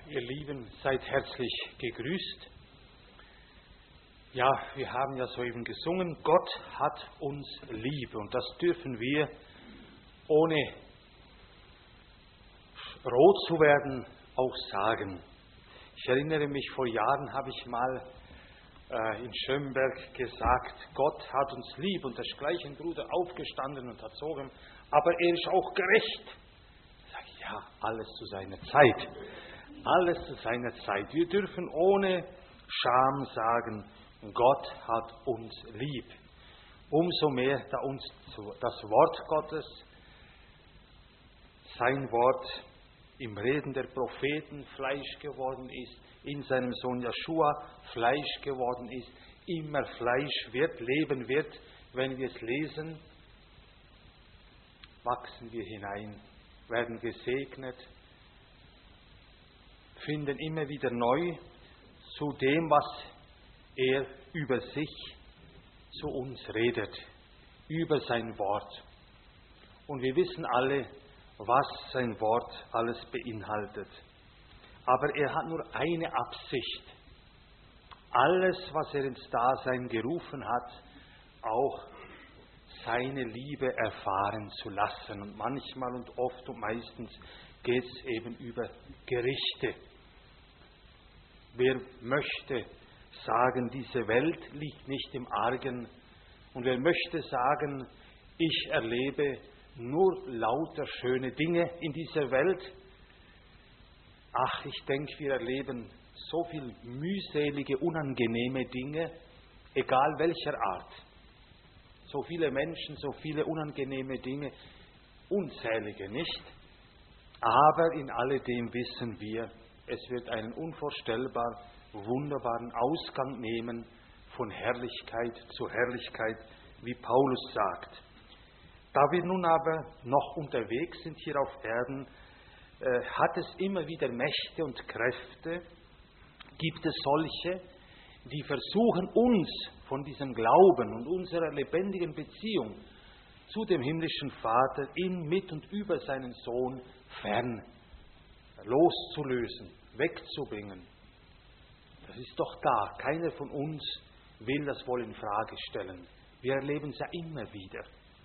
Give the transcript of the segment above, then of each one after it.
Ihr Lieben, seid herzlich gegrüßt. Ja, wir haben ja soeben gesungen, Gott hat uns lieb. Und das dürfen wir, ohne rot zu werden, auch sagen. Ich erinnere mich, vor Jahren habe ich mal in Schönberg gesagt, Gott hat uns lieb. Und da ist gleich ein Bruder aufgestanden und hat gesagt, aber er ist auch gerecht. Ich sage, ja, alles zu seiner Zeit. Alles zu seiner Zeit. Wir dürfen ohne Scham sagen, Gott hat uns lieb. Umso mehr, da uns das Wort Gottes, sein Wort im Reden der Propheten Fleisch geworden ist, in seinem Sohn Jeschua Fleisch geworden ist, immer Fleisch wird, leben wird, wenn wir es lesen, wachsen wir hinein, werden gesegnet, finden immer wieder neu zu dem, was er über sich zu uns redet, über sein Wort. Und wir wissen alle, was sein Wort alles beinhaltet. Aber er hat nur eine Absicht, alles, was er ins Dasein gerufen hat, auch seine Liebe erfahren zu lassen. Und manchmal und oft und meistens geht es eben über Gerichte. Wer möchte sagen, diese Welt liegt nicht im Argen, und wer möchte sagen, ich erlebe nur lauter schöne Dinge in dieser Welt, ach, ich denke, wir erleben so viel mühselige, unangenehme Dinge, egal welcher Art. So viele Menschen, so viele unangenehme Dinge, unzählige, nicht? Aber in alledem wissen wir, es wird einen unvorstellbar wunderbaren Ausgang nehmen von Herrlichkeit zu Herrlichkeit, wie Paulus sagt. Da wir nun aber noch unterwegs sind hier auf Erden, hat es immer wieder Mächte und Kräfte, gibt es solche, die versuchen, uns von diesem Glauben und unserer lebendigen Beziehung zu dem himmlischen Vater in, mit und über seinen Sohn fern loszulösen, wegzubringen. Das ist doch da. Keiner von uns will das wohl in Frage stellen. Wir erleben es ja immer wieder.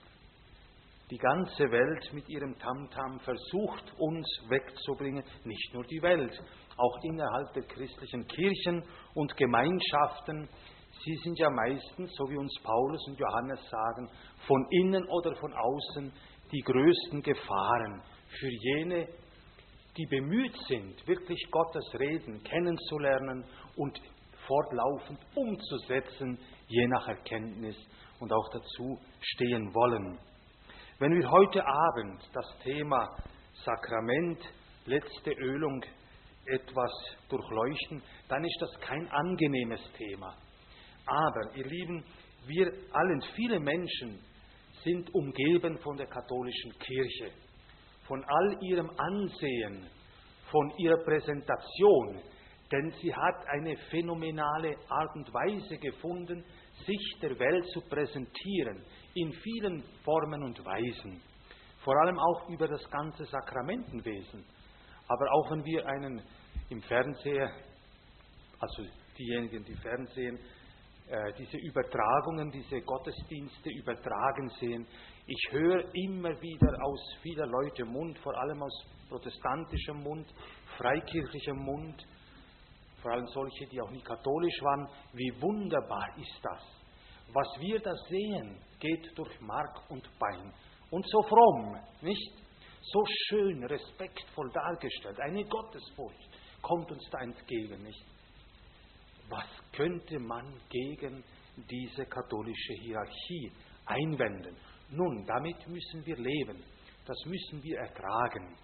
Die ganze Welt mit ihrem Tamtam versucht, uns wegzubringen. Nicht nur die Welt, auch innerhalb der christlichen Kirchen und Gemeinschaften. Sie sind ja meistens, so wie uns Paulus und Johannes sagen, von innen oder von außen die größten Gefahren für jene, die bemüht sind, wirklich Gottes Reden kennenzulernen und fortlaufend umzusetzen, je nach Erkenntnis, und auch dazu stehen wollen. Wenn wir heute Abend das Thema Sakrament, letzte Ölung etwas durchleuchten, dann ist das kein angenehmes Thema. Aber, ihr Lieben, wir alle, viele Menschen sind umgeben von der katholischen Kirche, von all ihrem Ansehen, von ihrer Präsentation, denn sie hat eine phänomenale Art und Weise gefunden, sich der Welt zu präsentieren, in vielen Formen und Weisen, vor allem auch über das ganze Sakramentenwesen. Aber auch wenn wir einen im Fernseher, also diejenigen, die Fernsehen, diese Übertragungen, diese Gottesdienste übertragen sehen, ich höre immer wieder aus vieler Leute Mund, vor allem aus protestantischem Mund, freikirchlichem Mund, vor allem solche, die auch nicht katholisch waren, wie wunderbar ist das. Was wir da sehen, geht durch Mark und Bein. Und so fromm, nicht? So schön, respektvoll dargestellt. Eine Gottesfurcht kommt uns da entgegen, nicht? Was könnte man gegen diese katholische Hierarchie einwenden? Nun, damit müssen wir leben. Das müssen wir ertragen.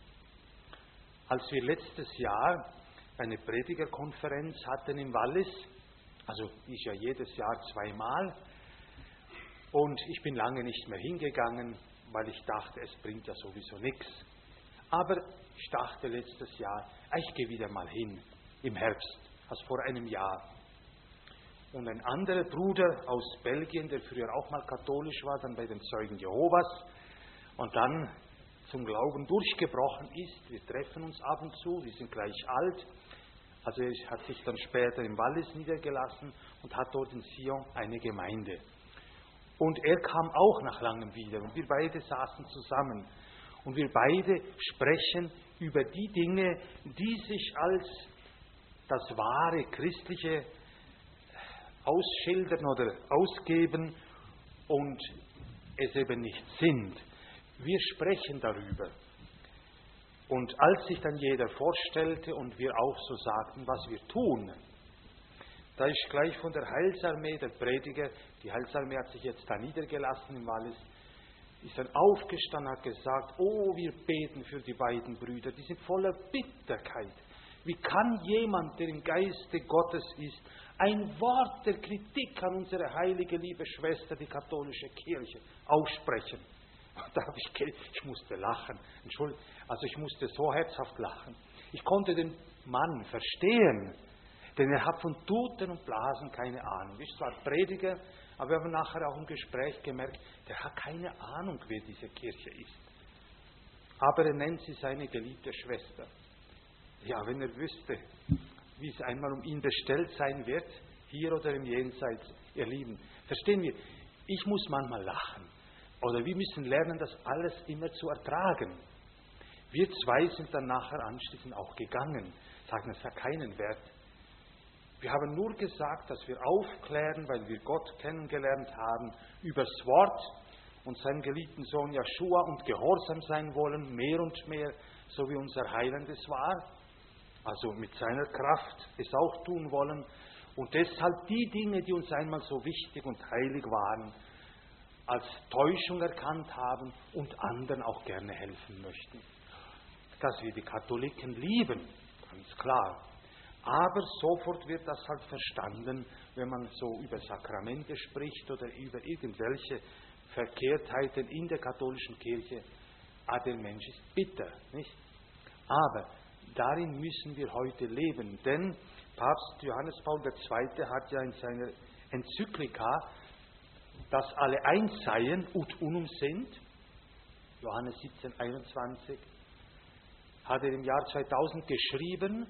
Als wir letztes Jahr eine Predigerkonferenz hatten im Wallis, also ist ja jedes Jahr zweimal, und ich bin lange nicht mehr hingegangen, weil ich dachte, es bringt ja sowieso nichts. Aber ich dachte letztes Jahr, ich gehe wieder mal hin, im Herbst, also vor einem Jahr. Und ein anderer Bruder aus Belgien, der früher auch mal katholisch war, dann bei den Zeugen Jehovas, und dann zum Glauben durchgebrochen ist. Wir treffen uns ab und zu, wir sind gleich alt. Also er hat sich dann später im Wallis niedergelassen und hat dort in Sion eine Gemeinde. Und er kam auch nach langem wieder und wir beide saßen zusammen. Und wir beide sprechen über die Dinge, die sich als das wahre Christliche ausschildern oder ausgeben und es eben nicht sind. Wir sprechen darüber. Und als sich dann jeder vorstellte und wir auch so sagten, was wir tun, da ist gleich von der Heilsarmee, der Prediger, die Heilsarmee hat sich jetzt da niedergelassen im Wallis, ist dann aufgestanden, hat gesagt, oh, wir beten für die beiden Brüder, die sind voller Bitterkeit. Wie kann jemand, der im Geiste Gottes ist, ein Wort der Kritik an unsere heilige, liebe Schwester, die katholische Kirche, aussprechen? Und da habe ich musste lachen. Entschuldigung, also ich musste so herzhaft lachen. Ich konnte den Mann verstehen, denn er hat von Tuten und Blasen keine Ahnung. Ist zwar Prediger, aber wir haben nachher auch im Gespräch gemerkt, der hat keine Ahnung, wer diese Kirche ist. Aber er nennt sie seine geliebte Schwester. Ja, wenn er wüsste, wie es einmal um ihn bestellt sein wird, hier oder im Jenseits, ihr Lieben. Verstehen wir, ich muss manchmal lachen. Oder wir müssen lernen, das alles immer zu ertragen. Wir zwei sind dann nachher anschließend auch gegangen. Sagen, es hat keinen Wert. Wir haben nur gesagt, dass wir aufklären, weil wir Gott kennengelernt haben, übers Wort und seinen geliebten Sohn Joshua und gehorsam sein wollen, mehr und mehr, so wie unser Heiland es war. Also mit seiner Kraft es auch tun wollen. Und deshalb die Dinge, die uns einmal so wichtig und heilig waren, als Täuschung erkannt haben und anderen auch gerne helfen möchten. Dass wir die Katholiken lieben, ganz klar. Aber sofort wird das halt verstanden, wenn man so über Sakramente spricht oder über irgendwelche Verkehrtheiten in der katholischen Kirche. Der Mensch ist bitter, nicht? Aber darin müssen wir heute leben, denn Papst Johannes Paul II. Hat ja in seiner Enzyklika, dass alle eins seien ut unum sind, Johannes 17,21, hat er im Jahr 2000 geschrieben,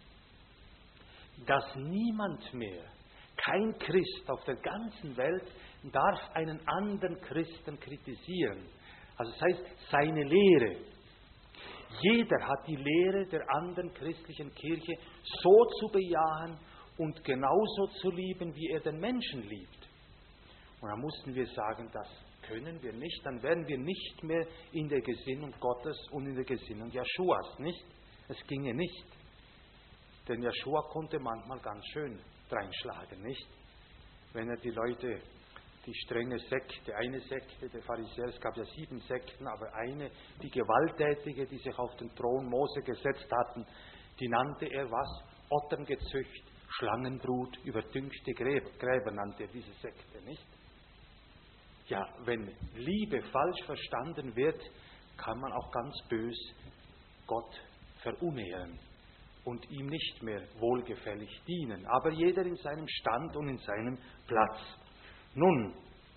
dass niemand mehr, kein Christ auf der ganzen Welt, darf einen anderen Christen kritisieren. Also das heißt, seine Lehre. Jeder hat die Lehre der anderen christlichen Kirche so zu bejahen und genauso zu lieben, wie er den Menschen liebt. Und dann mussten wir sagen, das können wir nicht, dann wären wir nicht mehr in der Gesinnung Gottes und in der Gesinnung Jeschuas, nicht? Es ginge nicht. Denn Jeschua konnte manchmal ganz schön dreinschlagen, nicht? Wenn er die Leute, die strenge Sekte, eine Sekte der Pharisäer, es gab ja 7 Sekten, aber eine, die gewalttätige, die sich auf den Thron Mose gesetzt hatten, die nannte er was? Otterngezücht, Schlangenbrut, überdüngte Gräber nannte er diese Sekte, nicht? Ja, wenn Liebe falsch verstanden wird, kann man auch ganz bös Gott verunehren und ihm nicht mehr wohlgefällig dienen. Aber jeder in seinem Stand und in seinem Platz. Nun,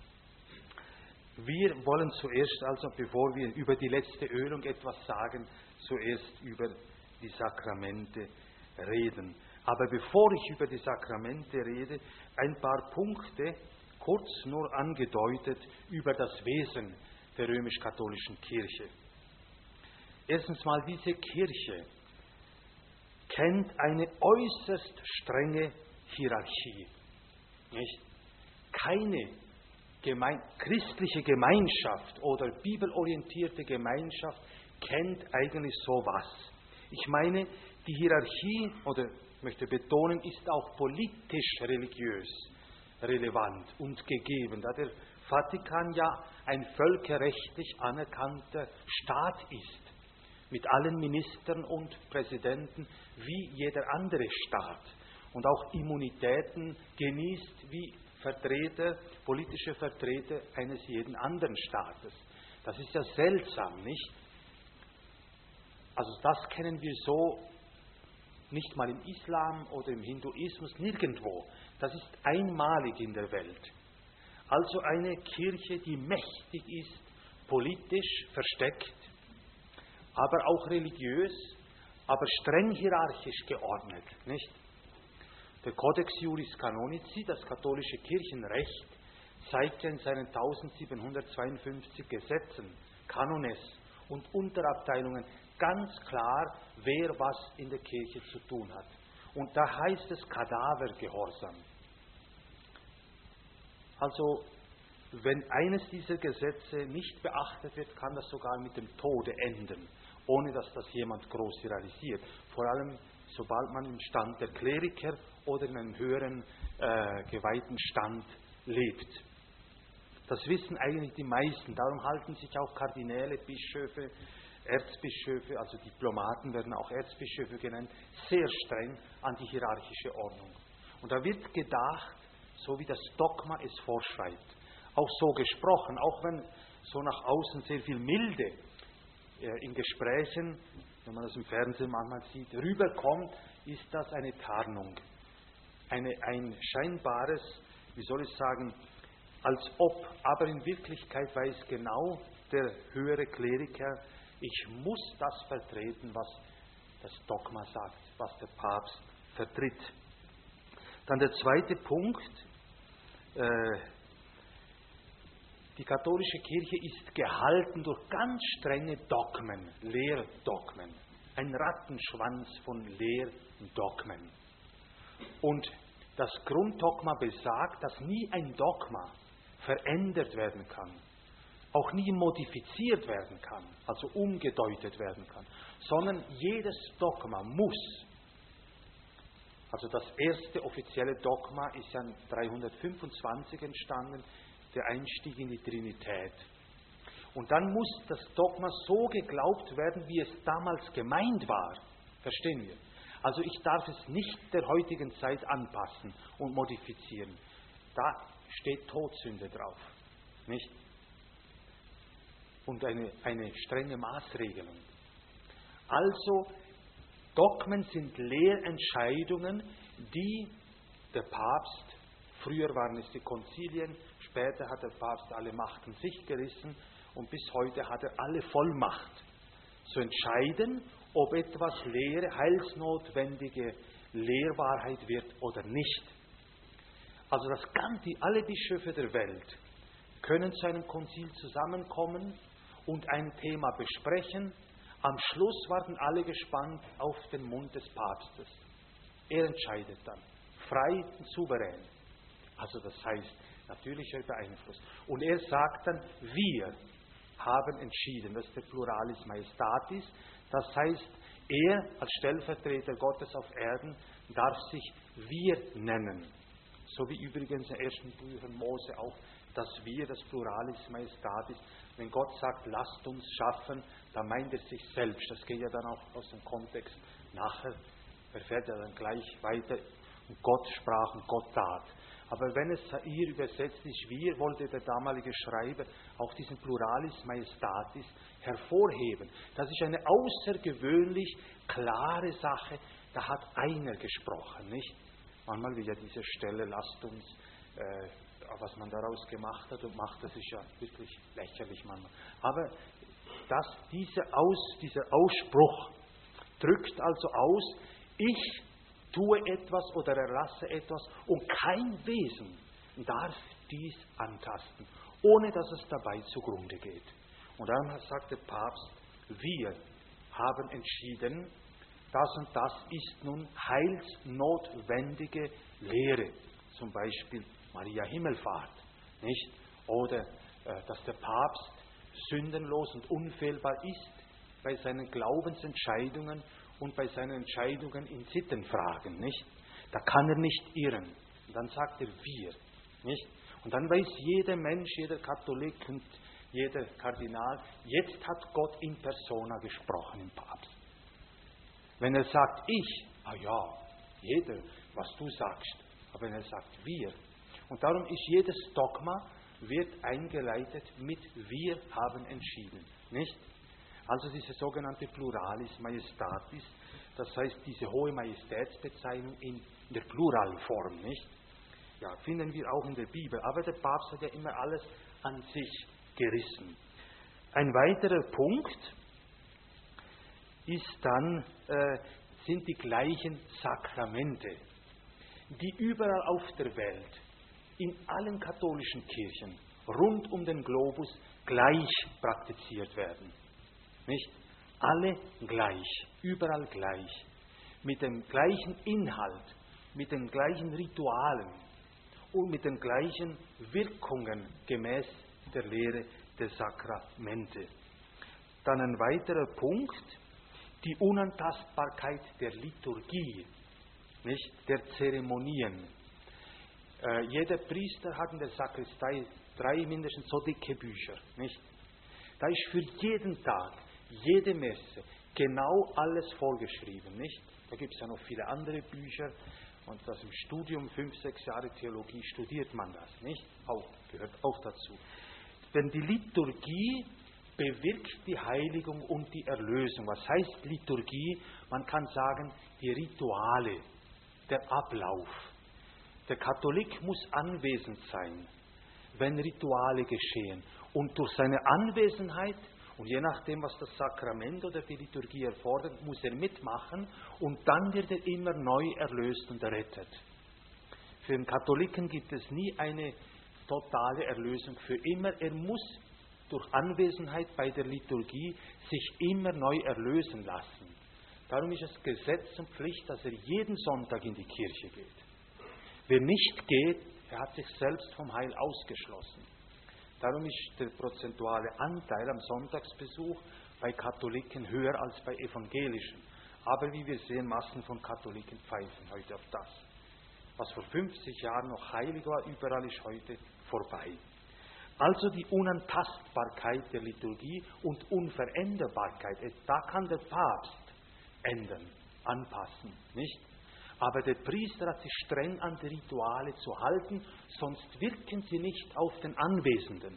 wir wollen zuerst also, bevor wir über die letzte Ölung etwas sagen, zuerst über die Sakramente reden. Aber bevor ich über die Sakramente rede, ein paar Punkte, kurz nur angedeutet, über das Wesen der römisch-katholischen Kirche. Erstens mal, diese Kirche kennt eine äußerst strenge Hierarchie. Nicht? Keine christliche Gemeinschaft oder bibelorientierte Gemeinschaft kennt eigentlich sowas. Ich meine, die Hierarchie, oder ich möchte betonen, ist auch politisch-religiös relevant und gegeben, da der Vatikan ja ein völkerrechtlich anerkannter Staat ist, mit allen Ministern und Präsidenten wie jeder andere Staat und auch Immunitäten genießt wie Vertreter, politische Vertreter eines jeden anderen Staates. Das ist ja seltsam, nicht? Also das kennen wir so nicht mal im Islam oder im Hinduismus, nirgendwo. Das ist einmalig in der Welt. Also eine Kirche, die mächtig ist, politisch versteckt, aber auch religiös, aber streng hierarchisch geordnet, nicht? Der Codex Iuris Canonici, das katholische Kirchenrecht, zeigt ja in seinen 1752 Gesetzen, Kanones und Unterabteilungen ganz klar, wer was in der Kirche zu tun hat. Und da heißt es Kadavergehorsam. Also, wenn eines dieser Gesetze nicht beachtet wird, kann das sogar mit dem Tode enden, ohne dass das jemand groß realisiert. Vor allem, sobald man im Stand der Kleriker oder in einem höheren geweihten Stand lebt. Das wissen eigentlich die meisten. Darum halten sich auch Kardinäle, Bischöfe, Erzbischöfe, also Diplomaten werden auch Erzbischöfe genannt, sehr streng an die hierarchische Ordnung. Und da wird gedacht, so wie das Dogma es vorschreibt. Auch so gesprochen, auch wenn so nach außen sehr viel Milde in Gesprächen, wenn man das im Fernsehen manchmal sieht, rüberkommt, ist das eine Tarnung. Ein scheinbares, wie soll ich sagen, als ob, aber in Wirklichkeit weiß genau der höhere Kleriker, ich muss das vertreten, was das Dogma sagt, was der Papst vertritt. Dann der zweite Punkt, die katholische Kirche ist gehalten durch ganz strenge Dogmen, Lehrdogmen, ein Rattenschwanz von Lehrdogmen. Und das Grunddogma besagt, dass nie ein Dogma verändert werden kann, auch nie modifiziert werden kann, also umgedeutet werden kann, sondern jedes Dogma muss. Also das erste offizielle Dogma ist ja 325 entstanden, der Einstieg in die Trinität. Und dann muss das Dogma so geglaubt werden, wie es damals gemeint war. Verstehen wir? Also ich darf es nicht der heutigen Zeit anpassen und modifizieren. Da steht Todsünde drauf. Nicht? Und eine strenge Maßregelung. Also Dogmen sind Lehrentscheidungen, die der Papst, früher waren es die Konzilien, später hat der Papst alle Macht in sich gerissen und bis heute hat er alle Vollmacht zu entscheiden, ob etwas heilsnotwendige Lehrwahrheit wird oder nicht. Also alle Bischöfe der Welt können zu einem Konzil zusammenkommen und ein Thema besprechen. Am Schluss warten alle gespannt auf den Mund des Papstes. Er entscheidet dann, frei und souverän. Also das heißt, natürlicher Beeinfluss. Und er sagt dann, wir haben entschieden, das ist der Pluralis Majestatis. Das heißt, er als Stellvertreter Gottes auf Erden darf sich wir nennen. So wie übrigens in den ersten Büchern Mose auch das wir, das Pluralis Majestatis. Wenn Gott sagt, lasst uns schaffen, dann meint er sich selbst. Das geht ja dann auch aus dem Kontext nachher. Er fährt ja dann gleich weiter. Und Gott sprach und Gott tat. Aber wenn es hier übersetzt ist, wir, wollte der damalige Schreiber auch diesen Pluralis Majestatis hervorheben. Das ist eine außergewöhnlich klare Sache. Da hat einer gesprochen, nicht? Manchmal wie ja diese Stelle, lasst uns, was man daraus gemacht hat und macht, das ist ja wirklich lächerlich manchmal. Aber dieser Ausspruch drückt also aus, ich tue etwas oder erlasse etwas und kein Wesen darf dies antasten, ohne dass es dabei zugrunde geht. Und dann sagt der Papst, wir haben entschieden, das und das ist nun heilsnotwendige Lehre, zum Beispiel Maria Himmelfahrt, nicht? Oder dass der Papst sündenlos und unfehlbar ist bei seinen Glaubensentscheidungen und bei seinen Entscheidungen in Sittenfragen, nicht? Da kann er nicht irren. Und dann sagt er wir, nicht? Und dann weiß jeder Mensch, jeder Katholik und jeder Kardinal, jetzt hat Gott in persona gesprochen im Papst. Wenn er sagt ich, jeder, was du sagst. Aber wenn er sagt wir. Und darum ist jedes Dogma, wird eingeleitet mit wir haben entschieden, nicht? Also diese sogenannte Pluralis Majestatis, das heißt diese hohe Majestätsbezeichnung in der Pluralform, nicht? Ja, finden wir auch in der Bibel. Aber der Papst hat ja immer alles an sich gerissen. Ein weiterer Punkt, sind die gleichen Sakramente, die überall auf der Welt, in allen katholischen Kirchen, rund um den Globus gleich praktiziert werden. Nicht? Alle gleich, überall gleich, mit dem gleichen Inhalt, mit den gleichen Ritualen und mit den gleichen Wirkungen gemäß der Lehre der Sakramente. Dann ein weiterer Punkt, die Unantastbarkeit der Liturgie, nicht? Der Zeremonien. Jeder Priester hat in der Sakristei 3 mindestens so dicke Bücher. Nicht? Da ist für jeden Tag, jede Messe, genau alles vorgeschrieben. Nicht? Da gibt es ja noch viele andere Bücher. Und das im Studium, 5, 6 Jahre Theologie, studiert man das. Nicht? Gehört auch dazu. Denn die Liturgie bewirkt die Heiligung und die Erlösung. Was heißt Liturgie? Man kann sagen, die Rituale, der Ablauf. Der Katholik muss anwesend sein, wenn Rituale geschehen. Und durch seine Anwesenheit, und je nachdem, was das Sakrament oder die Liturgie erfordert, muss er mitmachen und dann wird er immer neu erlöst und errettet. Für den Katholiken gibt es nie eine totale Erlösung für immer. Er muss durch Anwesenheit bei der Liturgie sich immer neu erlösen lassen. Darum ist es Gesetz und Pflicht, dass er jeden Sonntag in die Kirche geht. Wer nicht geht, er hat sich selbst vom Heil ausgeschlossen. Darum ist der prozentuale Anteil am Sonntagsbesuch bei Katholiken höher als bei Evangelischen. Aber wie wir sehen, Massen von Katholiken pfeifen heute auf das. Was vor 50 Jahren noch heilig war, überall ist heute vorbei. Also die Unantastbarkeit der Liturgie und Unveränderbarkeit, da kann der Papst ändern, anpassen, nicht? Aber der Priester hat sich streng an die Rituale zu halten, sonst wirken sie nicht auf den Anwesenden.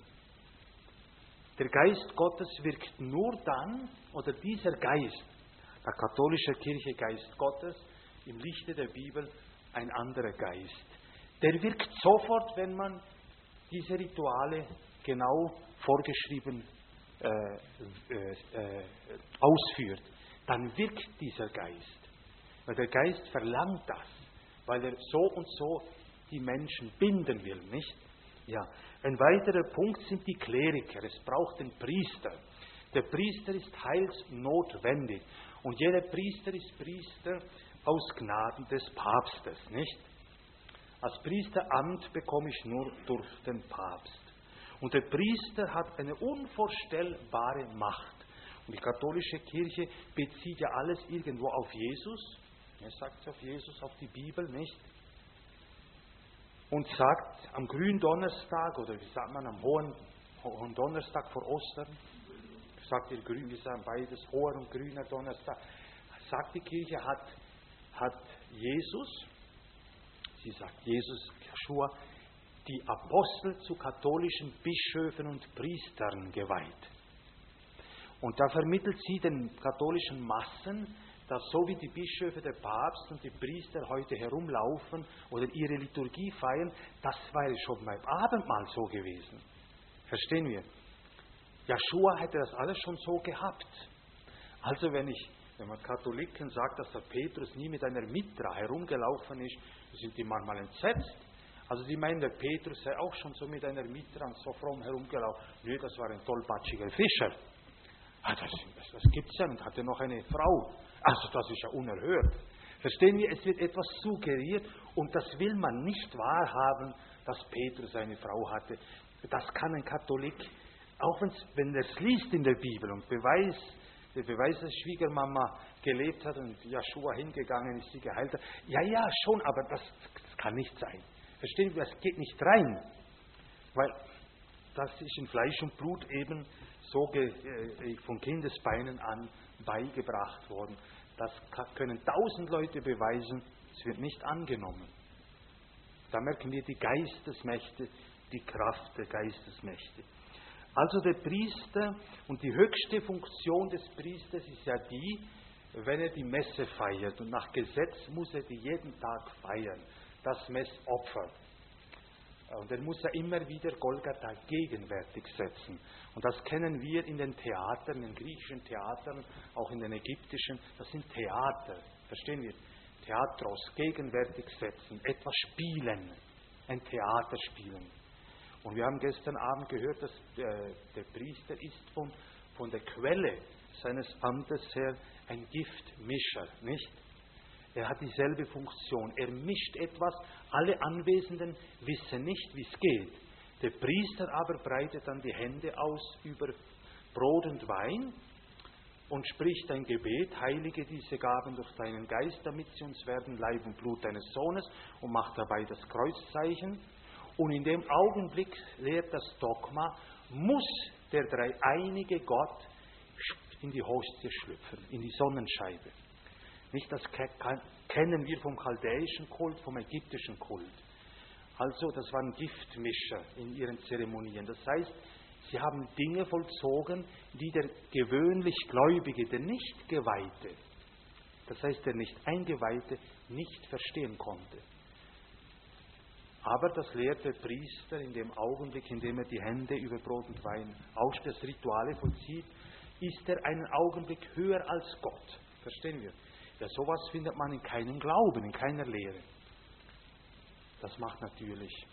Der Geist Gottes wirkt nur dann, oder dieser Geist, der katholischen Kirche Geist Gottes, im Lichte der Bibel ein anderer Geist. Der wirkt sofort, wenn man diese Rituale genau vorgeschrieben ausführt. Dann wirkt dieser Geist. Weil der Geist verlangt das, weil er so und so die Menschen binden will, nicht? Ja. Ein weiterer Punkt sind die Kleriker. Es braucht den Priester. Der Priester ist heilsnotwendig. Und jeder Priester ist Priester aus Gnaden des Papstes, nicht? Als Priesteramt bekomme ich nur durch den Papst. Und der Priester hat eine unvorstellbare Macht. Und die katholische Kirche bezieht ja alles irgendwo auf Jesus. Er sagt es auf Jesus, auf die Bibel, nicht? Und sagt am Gründonnerstag, oder wie sagt man, am hohen Donnerstag vor Ostern, sagt ihr grün, wir sagen beides, hoher und grüner Donnerstag, sagt die Kirche, hat Jesus, sie sagt Jesus, Joshua, die Apostel zu katholischen Bischöfen und Priestern geweiht. Und da vermittelt sie den katholischen Massen, dass so wie die Bischöfe, der Papst und die Priester heute herumlaufen oder ihre Liturgie feiern, das wäre schon beim Abendmahl so gewesen. Verstehen wir? Joshua hätte das alles schon so gehabt. Also wenn man Katholiken sagt, dass der Petrus nie mit einer Mitra herumgelaufen ist, sind die manchmal entsetzt. Also die meinen, der Petrus sei auch schon so mit einer Mitra und so fromm herumgelaufen. Nö, das war ein tollpatschiger Fischer. Das gibt es ja und hatte noch eine Frau. Also das ist ja unerhört. Verstehen wir, es wird etwas suggeriert und das will man nicht wahrhaben, dass Petrus eine Frau hatte. Das kann ein Katholik, auch wenn er es liest in der Bibel und der Beweis, dass Schwiegermama gelebt hat und Joshua hingegangen ist, sie geheilt hat. Ja, schon, aber das kann nicht sein. Verstehen wir, das geht nicht rein. Weil das ist in Fleisch und Blut eben so von Kindesbeinen an beigebracht worden. Das können 1000 Leute beweisen, es wird nicht angenommen. Da merken wir die Geistesmächte, die Kraft der Geistesmächte. Also der Priester und die höchste Funktion des Priesters ist ja die, wenn er die Messe feiert. Und nach Gesetz muss er die jeden Tag feiern, das Messopfer. Und er muss ja immer wieder Golgatha gegenwärtig setzen. Und das kennen wir in den Theatern, in den griechischen Theatern, auch in den ägyptischen. Das sind Theater, verstehen wir? Theatros, gegenwärtig setzen, etwas spielen, ein Theater spielen. Und wir haben gestern Abend gehört, dass der Priester ist von der Quelle seines Amtes her ein Giftmischer, nicht? Er hat dieselbe Funktion. Er mischt etwas, alle Anwesenden wissen nicht, wie es geht. Der Priester aber breitet dann die Hände aus über Brot und Wein und spricht ein Gebet: Heilige diese Gaben durch deinen Geist, damit sie uns werden Leib und Blut deines Sohnes, und macht dabei das Kreuzzeichen. Und in dem Augenblick lehrt das Dogma, muss der dreieinige Gott in die Hostie schlüpfen, in die Sonnenscheibe. Nicht, das kennen wir vom chaldäischen Kult, vom ägyptischen Kult. Also, das waren Giftmischer in ihren Zeremonien. Das heißt, sie haben Dinge vollzogen, die der gewöhnlich Gläubige, der Nicht-Geweihte, das heißt der Nicht-Eingeweihte, nicht verstehen konnte. Aber das lehrt der Priester in dem Augenblick, in dem er die Hände über Brot und Wein ausspricht, das Rituale vollzieht, ist er einen Augenblick höher als Gott. Verstehen wir? Ja, sowas findet man in keinem Glauben, in keiner Lehre. Das macht natürlich,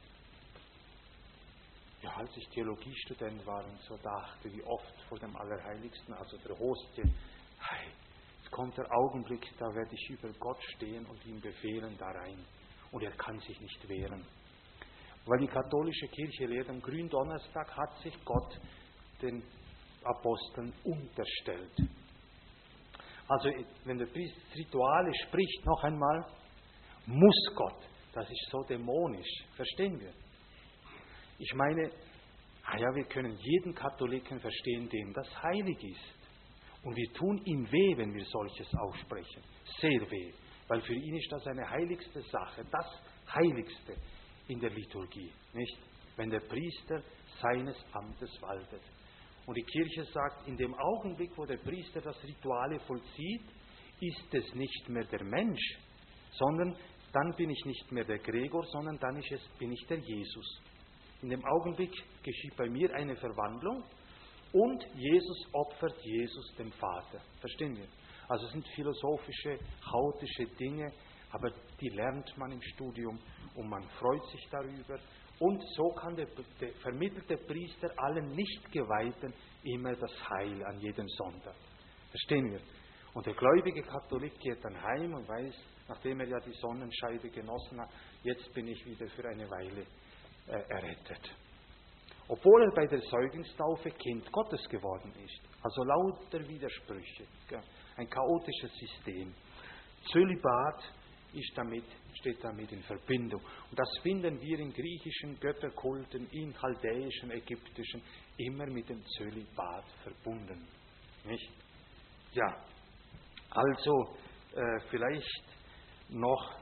ja, als ich Theologiestudent war und so dachte, wie oft vor dem Allerheiligsten, also der Hostie, hey, es kommt der Augenblick, da werde ich über Gott stehen und ihm befehlen da rein. Und er kann sich nicht wehren. Weil die katholische Kirche lehrt, am Gründonnerstag hat sich Gott den Aposteln unterstellt. Also, wenn der Priester Rituale spricht, noch einmal, muss Gott. Das ist so dämonisch. Verstehen wir? Ich meine, wir können jeden Katholiken verstehen, dem das heilig ist. Und wir tun ihm weh, wenn wir solches aussprechen. Sehr weh. Weil für ihn ist das eine heiligste Sache, das Heiligste in der Liturgie. Nicht? Wenn der Priester seines Amtes waltet. Und die Kirche sagt, in dem Augenblick, wo der Priester das Rituale vollzieht, ist es nicht mehr der Mensch, sondern dann bin ich nicht mehr der Gregor, sondern dann bin ich der Jesus. In dem Augenblick geschieht bei mir eine Verwandlung und Jesus opfert Jesus dem Vater. Verstehen wir? Also es sind philosophische, chaotische Dinge, aber die lernt man im Studium und man freut sich darüber. Und so kann vermittelt der Priester allen Nichtgeweihten immer das Heil an jedem Sonntag. Verstehen wir? Und der gläubige Katholik geht dann heim und weiß, nachdem er ja die Sonnenscheibe genossen hat, jetzt bin ich wieder für eine Weile errettet. Obwohl er bei der Säuglingstaufe Kind Gottes geworden ist. Also lauter Widersprüche. Ein chaotisches System. Zölibat steht damit in Verbindung. Und das finden wir in griechischen Götterkulten, in chaldäischen, ägyptischen, immer mit dem Zölibat verbunden. Nicht? Ja, also vielleicht noch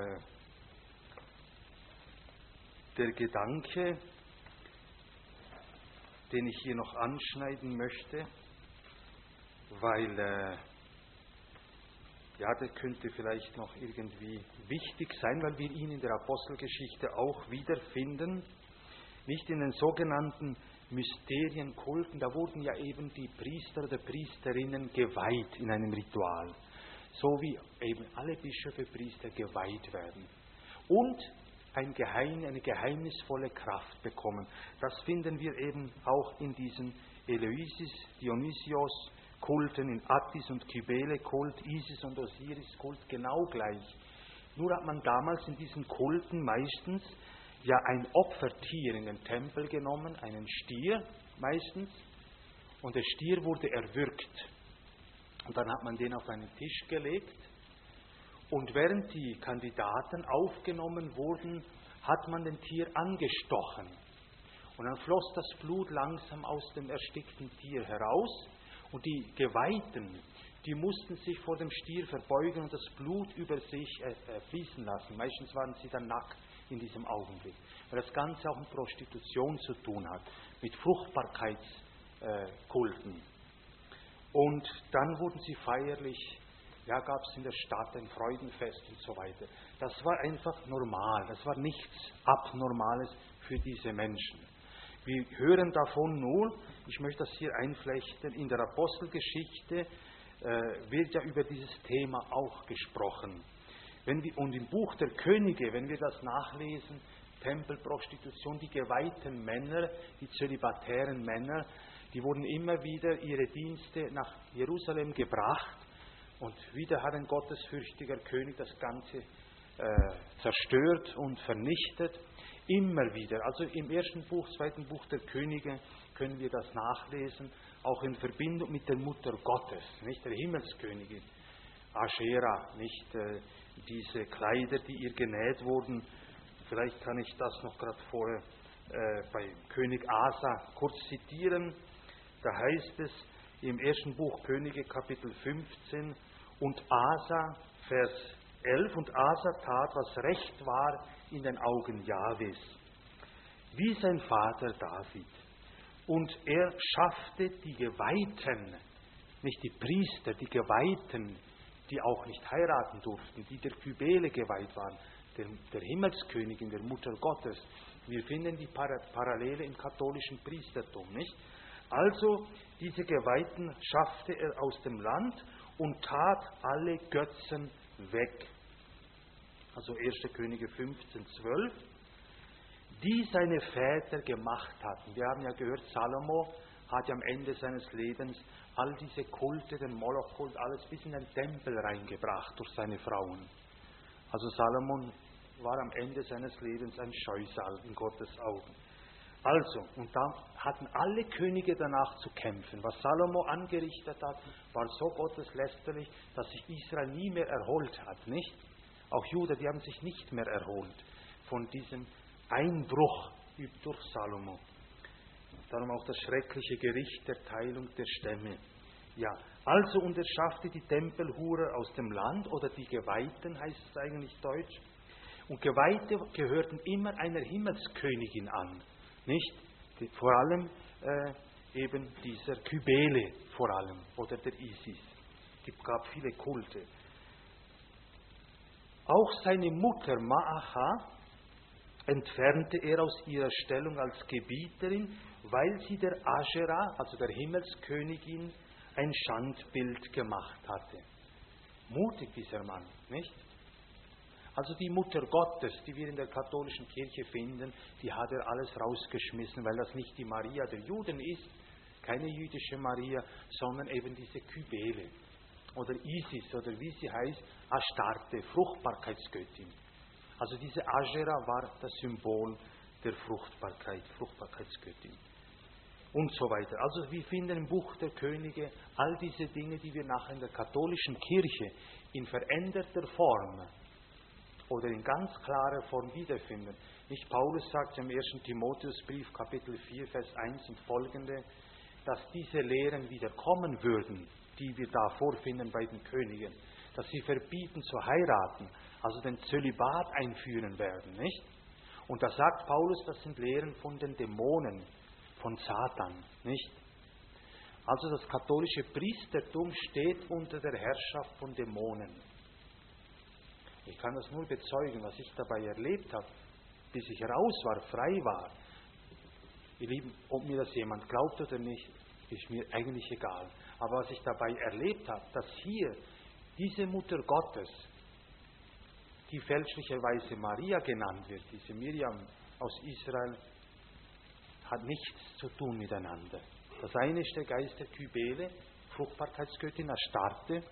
der Gedanke, den ich hier noch anschneiden möchte, weil der könnte vielleicht noch irgendwie wichtig sein, weil wir ihn in der Apostelgeschichte auch wiederfinden. Nicht in den sogenannten Mysterienkulten, da wurden ja eben die Priester oder Priesterinnen geweiht in einem Ritual. So wie eben alle Bischöfe, Priester geweiht werden. Und eine geheimnisvolle Kraft bekommen. Das finden wir eben auch in diesen Eleusis, Dionysios, Kulten, in Attis und Kybele Kult, Isis und Osiris Kult genau gleich. Nur hat man damals in diesen Kulten meistens ja ein Opfertier in den Tempel genommen, einen Stier meistens, und der Stier wurde erwürgt. Und dann hat man den auf einen Tisch gelegt, und während die Kandidaten aufgenommen wurden, hat man den Tier angestochen. Und dann floss das Blut langsam aus dem erstickten Tier heraus. Und die Geweihten, die mussten sich vor dem Stier verbeugen und das Blut über sich fließen lassen. Meistens waren sie dann nackt in diesem Augenblick, weil das Ganze auch mit Prostitution zu tun hat, mit Fruchtbarkeitskulten. Und dann wurden sie feierlich Ja, gab es in der Stadt ein Freudenfest und so weiter. Das war einfach normal, das war nichts Abnormales für diese Menschen. Wir hören davon nur, ich möchte das hier einflechten, in der Apostelgeschichte wird ja über dieses Thema auch gesprochen. Und im Buch der Könige, wenn wir das nachlesen, Tempelprostitution, die geweihten Männer, die zölibatären Männer, die wurden immer wieder ihre Dienste nach Jerusalem gebracht und wieder hat ein gottesfürchtiger König das Ganze zerstört und vernichtet. Immer wieder, also im ersten Buch, zweiten Buch der Könige können wir das nachlesen, auch in Verbindung mit der Mutter Gottes, nicht der Himmelskönigin, Aschera, nicht diese Kleider, die ihr genäht wurden. Vielleicht kann ich das noch gerade vorher bei König Asa kurz zitieren. Da heißt es im ersten Buch Könige Kapitel 15 und Asa, Vers 11, und Asa tat, was recht war in den Augen Jahwes, wie sein Vater David. Und er schaffte die Geweihten, nicht die Priester, die Geweihten, die auch nicht heiraten durften, die der Kybele geweiht waren, der Himmelskönigin, der Mutter Gottes. Wir finden die Parallele im katholischen Priestertum, nicht? Also, diese Geweihten schaffte er aus dem Land und tat alle Götzen weg. Also 1. Könige 15, 12. Die seine Väter gemacht hatten. Wir haben ja gehört, Salomo hat ja am Ende seines Lebens all diese Kulte, den Molochkult, alles bis in den Tempel reingebracht durch seine Frauen. Also Salomon war am Ende seines Lebens ein Scheusal in Gottes Augen. Also, und da hatten alle Könige danach zu kämpfen. Was Salomo angerichtet hat, war so gotteslästerlich, dass sich Israel nie mehr erholt hat, nicht? Auch Juda, die haben sich nicht mehr erholt von diesem Einbruch durch Salomo. Darum auch das schreckliche Gericht der Teilung der Stämme. Ja, also und er schaffte die Tempelhurer aus dem Land, oder die Geweihten heißt es eigentlich deutsch. Und Geweihte gehörten immer einer Himmelskönigin an, nicht? Vor allem eben dieser Kybele vor allem, oder der Isis. Es gab viele Kulte. Auch seine Mutter Maacha entfernte er aus ihrer Stellung als Gebieterin, weil sie der Aschera, also der Himmelskönigin, ein Schandbild gemacht hatte. Mutig dieser Mann, nicht? Also die Mutter Gottes, die wir in der katholischen Kirche finden, die hat er alles rausgeschmissen, weil das nicht die Maria der Juden ist, keine jüdische Maria, sondern eben diese Kybele oder Isis oder wie sie heißt, Astarte, Fruchtbarkeitsgöttin. Also diese Aschera war das Symbol der Fruchtbarkeit, Fruchtbarkeitsgöttin und so weiter. Also wir finden im Buch der Könige all diese Dinge, die wir nachher in der katholischen Kirche in veränderter Form oder in ganz klarer Form wiederfinden. Nicht Paulus sagt im 1. Timotheusbrief, Kapitel 4, Vers 1 und folgende, dass diese Lehren wieder kommen würden, die wir da vorfinden bei den Königen, dass sie verbieten zu heiraten, also den Zölibat einführen werden, nicht? Und da sagt Paulus, das sind Lehren von den Dämonen, von Satan, nicht? Also das katholische Priestertum steht unter der Herrschaft von Dämonen. Ich kann das nur bezeugen, was ich dabei erlebt habe, bis ich raus war, frei war. Ihr Lieben, ob mir das jemand glaubt oder nicht, ist mir eigentlich egal. Aber was ich dabei erlebt habe, dass hier diese Mutter Gottes, die fälschlicherweise Maria genannt wird, diese Miriam aus Israel, hat nichts zu tun miteinander. Das eine ist der Geist der Kybele, Fruchtbarkeitsgöttin Astarte,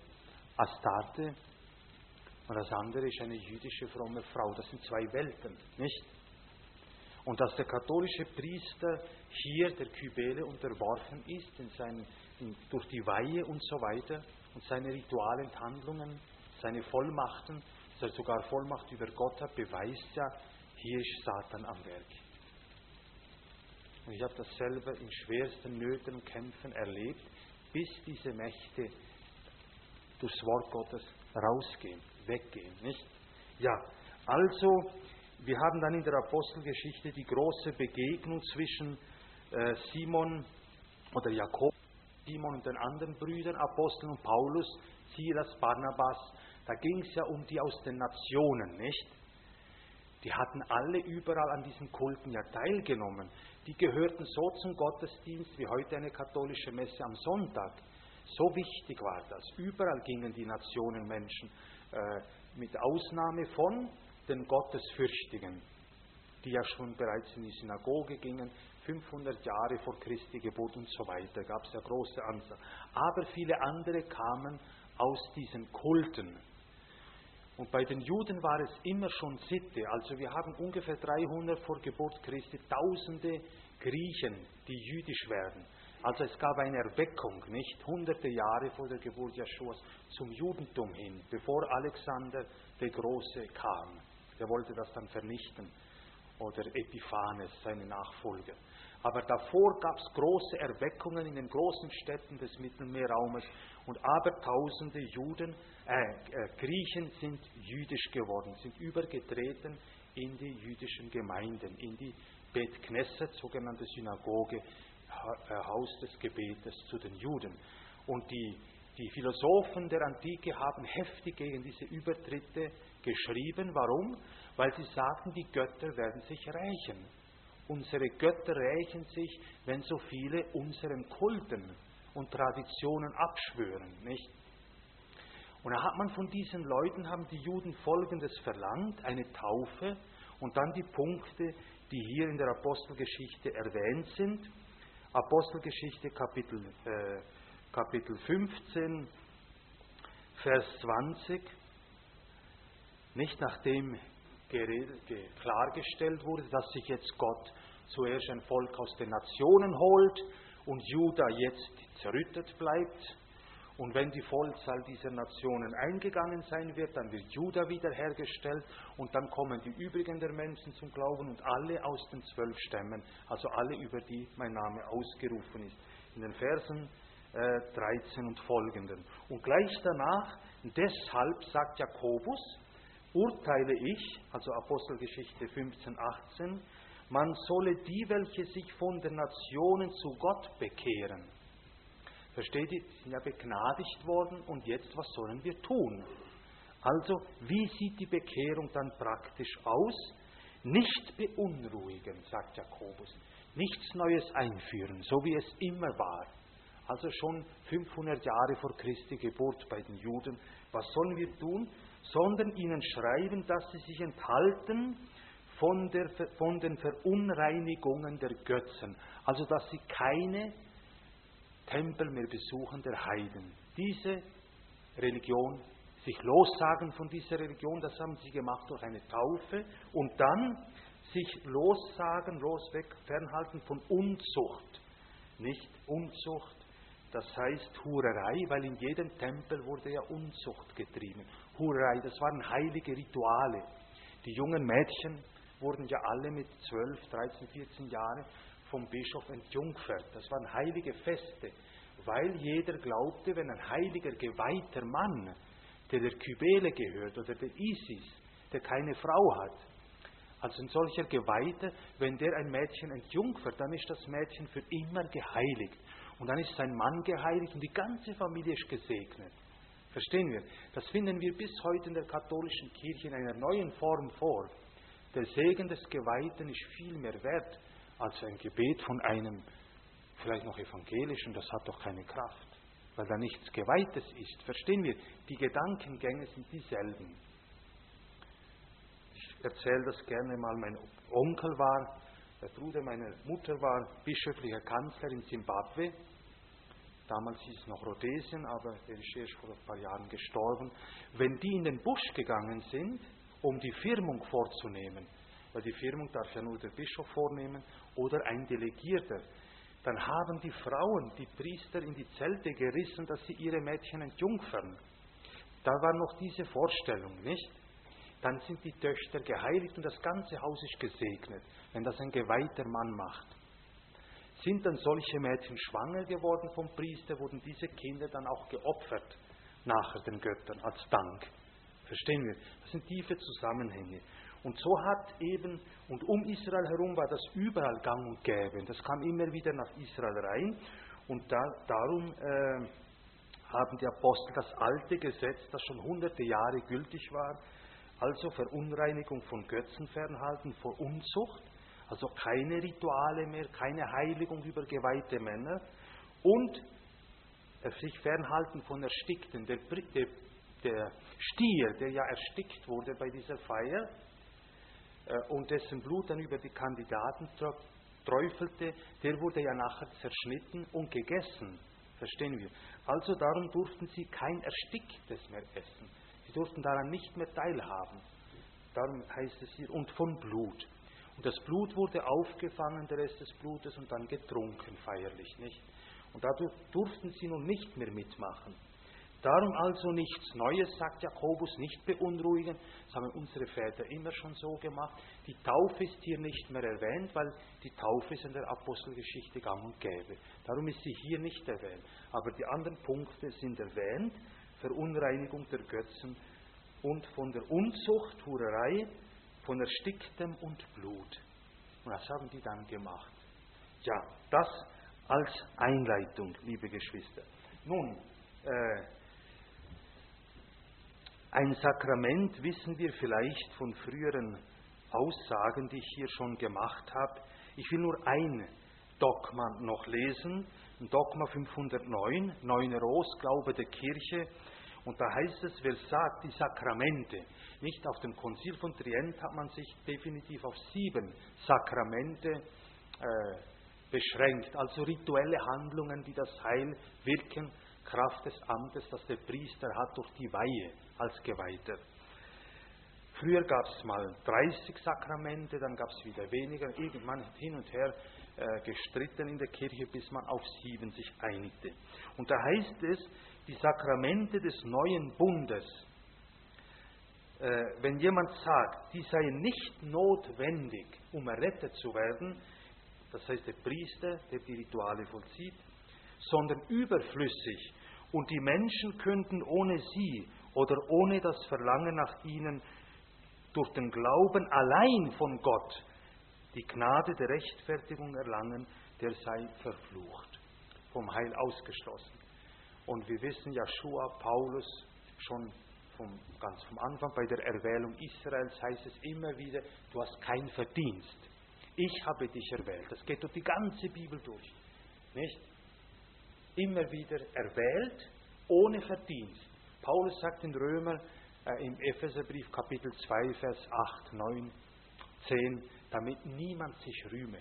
und das andere ist eine jüdische fromme Frau. Das sind zwei Welten, nicht? Und dass der katholische Priester hier der Kybele unterworfen ist, durch die Weihe und so weiter, und seine Rituale und Handlungen, seine Vollmachten, dass er sogar Vollmacht über Gott hat, beweist ja, hier ist Satan am Werk. Und ich habe das selber in schwersten Nöten und Kämpfen erlebt, bis diese Mächte durchs Wort Gottes rausgehen, weggehen, nicht? Ja, also, wir haben dann in der Apostelgeschichte die große Begegnung zwischen Simon oder Jakob Simon und den anderen Brüdern, Aposteln und Paulus, Silas, Barnabas, da ging es ja um die aus den Nationen, nicht? Die hatten alle überall an diesen Kulten ja teilgenommen. Die gehörten so zum Gottesdienst wie heute eine katholische Messe am Sonntag. So wichtig war das. Überall gingen die Nationenmenschen, mit Ausnahme von den Gottesfürchtigen, die ja schon bereits in die Synagoge gingen, 500 Jahre vor Christi Geburt und so weiter, gab es ja große Anzahl. Aber viele andere kamen aus diesen Kulten. Und bei den Juden war es immer schon Sitte, also wir haben ungefähr 300 vor Geburt Christi tausende Griechen, die jüdisch werden. Also es gab eine Erweckung, nicht hunderte Jahre vor der Geburt Jeschuas, zum Judentum hin, bevor Alexander der Große kam. Der wollte das dann vernichten, oder Epiphanes, seine Nachfolger. Aber davor gab es große Erweckungen in den großen Städten des Mittelmeerraumes und abertausende Griechen sind jüdisch geworden, sind übergetreten in die jüdischen Gemeinden, in die Bet Knesset, sogenannte Synagoge, Haus des Gebetes zu den Juden. Und die Philosophen der Antike haben heftig gegen diese Übertritte geschrieben. Warum? Weil sie sagten, die Götter werden sich rächen. Unsere Götter rächen sich, wenn so viele unseren Kulten und Traditionen abschwören, nicht? Und da hat man von diesen Leuten, haben die Juden Folgendes verlangt, eine Taufe und dann die Punkte, die hier in der Apostelgeschichte erwähnt sind. Apostelgeschichte Kapitel 15, Vers 20, nicht nachdem klargestellt wurde, dass sich jetzt Gott zuerst ein Volk aus den Nationen holt und Juda jetzt zerrüttet bleibt. Und wenn die Vollzahl dieser Nationen eingegangen sein wird, dann wird Juda wiederhergestellt und dann kommen die übrigen der Menschen zum Glauben und alle aus den 12 Stämmen, also alle, über die mein Name ausgerufen ist. In den Versen 13 und folgenden. Und gleich danach, deshalb sagt Jakobus, urteile ich, also Apostelgeschichte 15, 18, man solle die, welche sich von den Nationen zu Gott bekehren. Versteht ihr? Sie sind ja begnadigt worden und jetzt, was sollen wir tun? Also, wie sieht die Bekehrung dann praktisch aus? Nicht beunruhigen, sagt Jakobus. Nichts Neues einführen, so wie es immer war. Also schon 500 Jahre vor Christi Geburt bei den Juden. Was sollen wir tun? Sondern ihnen schreiben, dass sie sich enthalten von den Verunreinigungen der Götzen. Also, dass sie keine Tempel mehr besuchen der Heiden. Diese Religion, sich lossagen von dieser Religion, das haben sie gemacht durch eine Taufe und dann sich lossagen, fernhalten von Unzucht. Nicht Unzucht, das heißt Hurerei, weil in jedem Tempel wurde ja Unzucht getrieben. Hurerei, das waren heilige Rituale. Die jungen Mädchen wurden ja alle mit 12, 13, 14 Jahren vom Bischof entjungfert. Das waren heilige Feste, weil jeder glaubte, wenn ein heiliger, geweihter Mann, der Kybele gehört oder der Isis, der keine Frau hat, also ein solcher Geweihter, wenn der ein Mädchen entjungfert, dann ist das Mädchen für immer geheiligt. Und dann ist sein Mann geheiligt und die ganze Familie ist gesegnet. Verstehen wir? Das finden wir bis heute in der katholischen Kirche in einer neuen Form vor. Der Segen des Geweihten ist viel mehr wert als ein Gebet von einem, vielleicht noch evangelischen, das hat doch keine Kraft, weil da nichts Geweihtes ist. Verstehen wir? Die Gedankengänge sind dieselben. Ich erzähle das gerne mal. Mein Onkel war, der Bruder meiner Mutter war bischöflicher Kanzler in Zimbabwe. Damals hieß es noch Rhodesien, aber der ist erst vor ein paar Jahren gestorben. Wenn die in den Busch gegangen sind, um die Firmung vorzunehmen, weil die Firmung darf ja nur der Bischof vornehmen oder ein Delegierter, dann haben die Frauen, die Priester in die Zelte gerissen, dass sie ihre Mädchen entjungfern. Da war noch diese Vorstellung, nicht? Dann sind die Töchter geheiligt und das ganze Haus ist gesegnet, wenn das ein geweihter Mann macht. Sind dann solche Mädchen schwanger geworden vom Priester, wurden diese Kinder dann auch geopfert nachher den Göttern als Dank. Verstehen wir? Das sind tiefe Zusammenhänge. Und so hat eben, und um Israel herum war das überall gang und gäbe. Das kam immer wieder nach Israel rein. Und darum haben die Apostel das alte Gesetz, das schon hunderte Jahre gültig war, also Verunreinigung von Götzen fernhalten, vor Unzucht, also keine Rituale mehr, keine Heiligung über geweihte Männer und sich fernhalten von Erstickten. Der Stier, der ja erstickt wurde bei dieser Feier und dessen Blut dann über die Kandidaten träufelte, der wurde ja nachher zerschnitten und gegessen. Verstehen wir? Also darum durften sie kein Ersticktes mehr essen. Sie durften daran nicht mehr teilhaben. Darum heißt es hier, und von Blut. Und das Blut wurde aufgefangen, der Rest des Blutes, und dann getrunken feierlich, nicht? Und dadurch durften sie nun nicht mehr mitmachen. Darum also nichts Neues, sagt Jakobus, nicht beunruhigen. Das haben unsere Väter immer schon so gemacht. Die Taufe ist hier nicht mehr erwähnt, weil die Taufe ist in der Apostelgeschichte gang und gäbe. Darum ist sie hier nicht erwähnt. Aber die anderen Punkte sind erwähnt. Verunreinigung der Götzen und von der Unzucht, Hurerei, von Ersticktem und Blut. Und das haben die dann gemacht. Ja, das als Einleitung, liebe Geschwister. Nun, ein Sakrament wissen wir vielleicht von früheren Aussagen, die ich hier schon gemacht habe. Ich will nur ein Dogma noch lesen, Dogma 509, Neuneros, Glaube der Kirche. Und da heißt es, wer sagt, die Sakramente, nicht auf dem Konzil von Trient hat man sich definitiv auf 7 Sakramente beschränkt, also rituelle Handlungen, die das Heil wirken, Kraft des Amtes, das der Priester hat durch die Weihe als Geweihter. Früher gab es mal 30 Sakramente, dann gab es wieder weniger, irgendwann hin und her gestritten in der Kirche, bis man auf 7 sich einigte. Und da heißt es, die Sakramente des neuen Bundes, wenn jemand sagt, die seien nicht notwendig, um errettet zu werden, das heißt der Priester, der die Rituale vollzieht, sondern überflüssig, und die Menschen könnten ohne sie oder ohne das Verlangen nach ihnen durch den Glauben allein von Gott die Gnade der Rechtfertigung erlangen, der sei verflucht, vom Heil ausgeschlossen. Und wir wissen, Joshua, Paulus, schon ganz vom Anfang bei der Erwählung Israels heißt es immer wieder, du hast kein Verdienst. Ich habe dich erwählt. Das geht durch die ganze Bibel durch. Nicht? Immer wieder erwählt, ohne Verdienst. Paulus sagt in Römer, im Epheserbrief Kapitel 2, Vers 8, 9, 10, damit niemand sich rühme.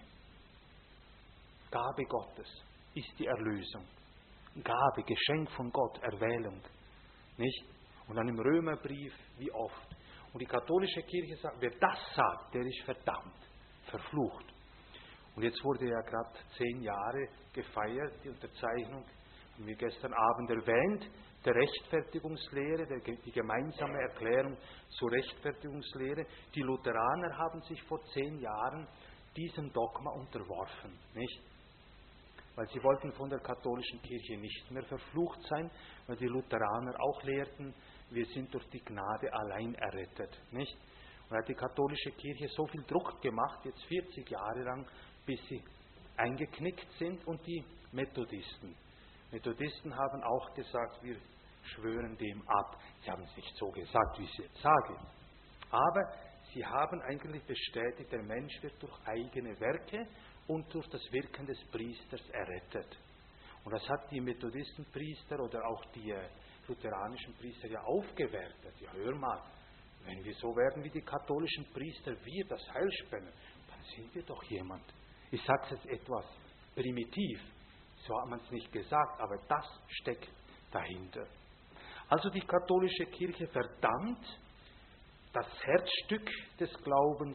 Gabe Gottes ist die Erlösung. Gabe, Geschenk von Gott, Erwählung. Nicht? Und dann im Römerbrief, wie oft. Und die katholische Kirche sagt, wer das sagt, der ist verdammt, verflucht. Und jetzt wurde ja gerade 10 Jahre gefeiert, die Unterzeichnung, haben wir gestern Abend erwähnt, der Rechtfertigungslehre, die gemeinsame Erklärung zur Rechtfertigungslehre. Die Lutheraner haben sich vor 10 Jahren diesem Dogma unterworfen, nicht? Weil sie wollten von der katholischen Kirche nicht mehr verflucht sein, weil die Lutheraner auch lehrten, wir sind durch die Gnade allein errettet, nicht? Und hat die katholische Kirche so viel Druck gemacht, jetzt 40 Jahre lang, bis sie eingeknickt sind, und die Methodisten. Methodisten haben auch gesagt, wir schwören dem ab. Sie haben es nicht so gesagt, wie ich es jetzt sage. Aber sie haben eigentlich bestätigt, der Mensch wird durch eigene Werke und durch das Wirken des Priesters errettet. Und das hat die Methodistenpriester oder auch die lutheranischen Priester ja aufgewertet. Ja, hör mal, wenn wir so werden wie die katholischen Priester, wir das Heil spenden, dann sind wir doch jemand. Ich sage es jetzt etwas primitiv, so hat man es nicht gesagt, aber das steckt dahinter. Also die katholische Kirche verdammt das Herzstück des Glaubens.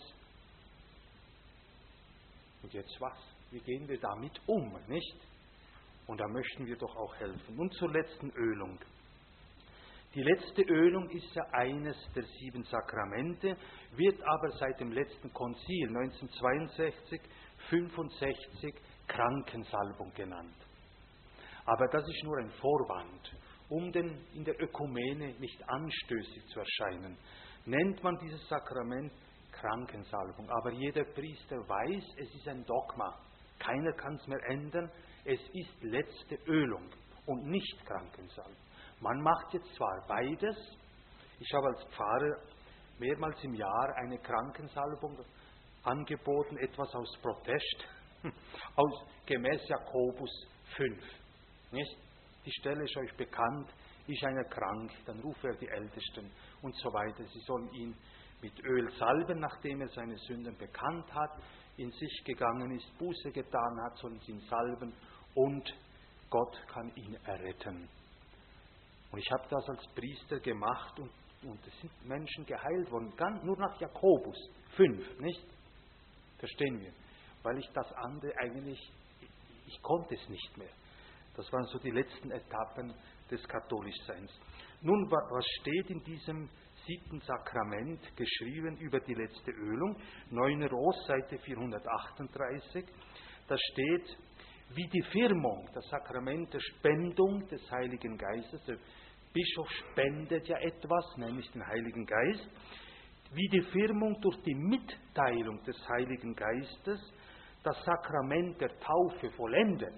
Und jetzt was? Wie gehen wir damit um, nicht? Und da möchten wir doch auch helfen. Und zur letzten Ölung. Die letzte Ölung ist ja eines der 7 Sakramente, wird aber seit dem letzten Konzil 1962, 65 Krankensalbung genannt. Aber das ist nur ein Vorwand, um in der Ökumene nicht anstößig zu erscheinen. Nennt man dieses Sakrament Krankensalbung. Aber jeder Priester weiß, es ist ein Dogma. Keiner kann es mehr ändern. Es ist letzte Ölung und nicht Krankensalbung. Man macht jetzt zwar beides. Ich habe als Pfarrer mehrmals im Jahr eine Krankensalbung angeboten, etwas aus Protest, gemäß Jakobus 5. Nicht? Die Stelle ist euch bekannt, ist einer krank, dann ruft er die Ältesten und so weiter. Sie sollen ihn mit Öl salben, nachdem er seine Sünden bekannt hat, in sich gegangen ist, Buße getan hat, sollen sie ihn salben und Gott kann ihn erretten. Und ich habe das als Priester gemacht und es sind Menschen geheilt worden, nur nach Jakobus 5, nicht? Verstehen wir? Weil ich das andere eigentlich, ich konnte es nicht mehr. Das waren so die letzten Etappen des Katholischseins. Nun, was steht in diesem 7. Sakrament geschrieben über die letzte Ölung? 9. Ros, Seite 438. Da steht, wie die Firmung, das Sakrament der Spendung des Heiligen Geistes, der Bischof spendet ja etwas, nämlich den Heiligen Geist, wie die Firmung durch die Mitteilung des Heiligen Geistes das Sakrament der Taufe vollendet,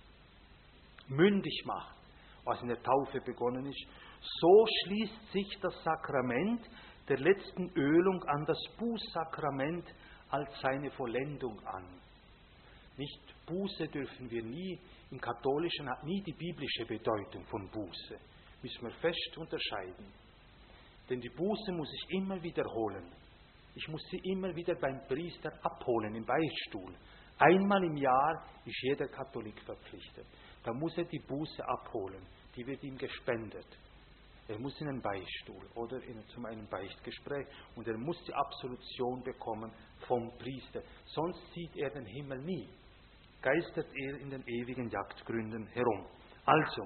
mündig macht, was in der Taufe begonnen ist, so schließt sich das Sakrament der letzten Ölung an das Bußsakrament als seine Vollendung an. Nicht Buße dürfen wir nie, im Katholischen hat nie die biblische Bedeutung von Buße. Müssen wir fest unterscheiden. Denn die Buße muss ich immer wiederholen. Ich muss sie immer wieder beim Priester abholen, im Beichtstuhl. Einmal im Jahr ist jeder Katholik verpflichtet. Da muss er die Buße abholen. Die wird ihm gespendet. Er muss in einen Beichtstuhl oder zu einem Beichtgespräch und er muss die Absolution bekommen vom Priester. Sonst sieht er den Himmel nie. Geistert er in den ewigen Jagdgründen herum. Also,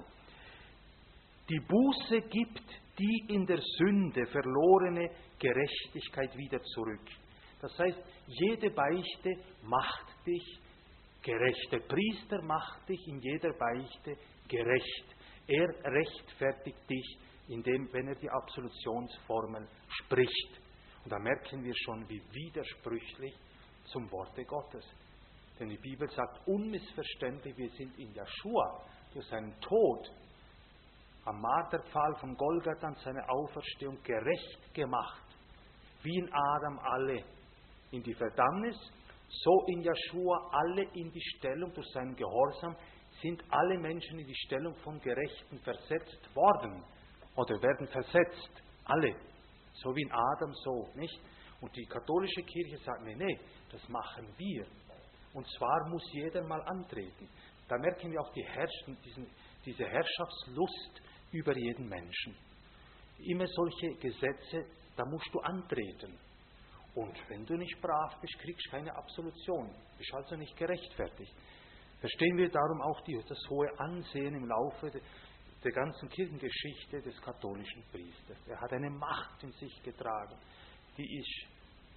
die Buße gibt die in der Sünde verlorene Gerechtigkeit wieder zurück. Das heißt, jede Beichte macht dich gerecht. Der Priester macht dich in jeder Beichte gerecht. Er rechtfertigt dich, wenn er die Absolutionsformel spricht. Und da merken wir schon, wie widersprüchlich zum Worte Gottes. Denn die Bibel sagt unmissverständlich, wir sind in Jeschua durch seinen Tod am Marterpfahl von Golgatha und seine Auferstehung gerecht gemacht. Wie in Adam alle in die Verdammnis, so in Jeschua alle in die Stellung, durch seinen Gehorsam sind alle Menschen in die Stellung von Gerechten versetzt worden oder werden versetzt. Alle. So wie in Adam, so, nicht? Und die katholische Kirche sagt, nee, das machen wir. Und zwar muss jeder mal antreten. Da merken wir auch diese Herrschaftslust über jeden Menschen. Immer solche Gesetze, da musst du antreten. Und wenn du nicht brav bist, kriegst du keine Absolution. Bist also nicht gerechtfertigt. Verstehen wir darum auch das hohe Ansehen im Laufe der ganzen Kirchengeschichte des katholischen Priesters. Er hat eine Macht in sich getragen, die ist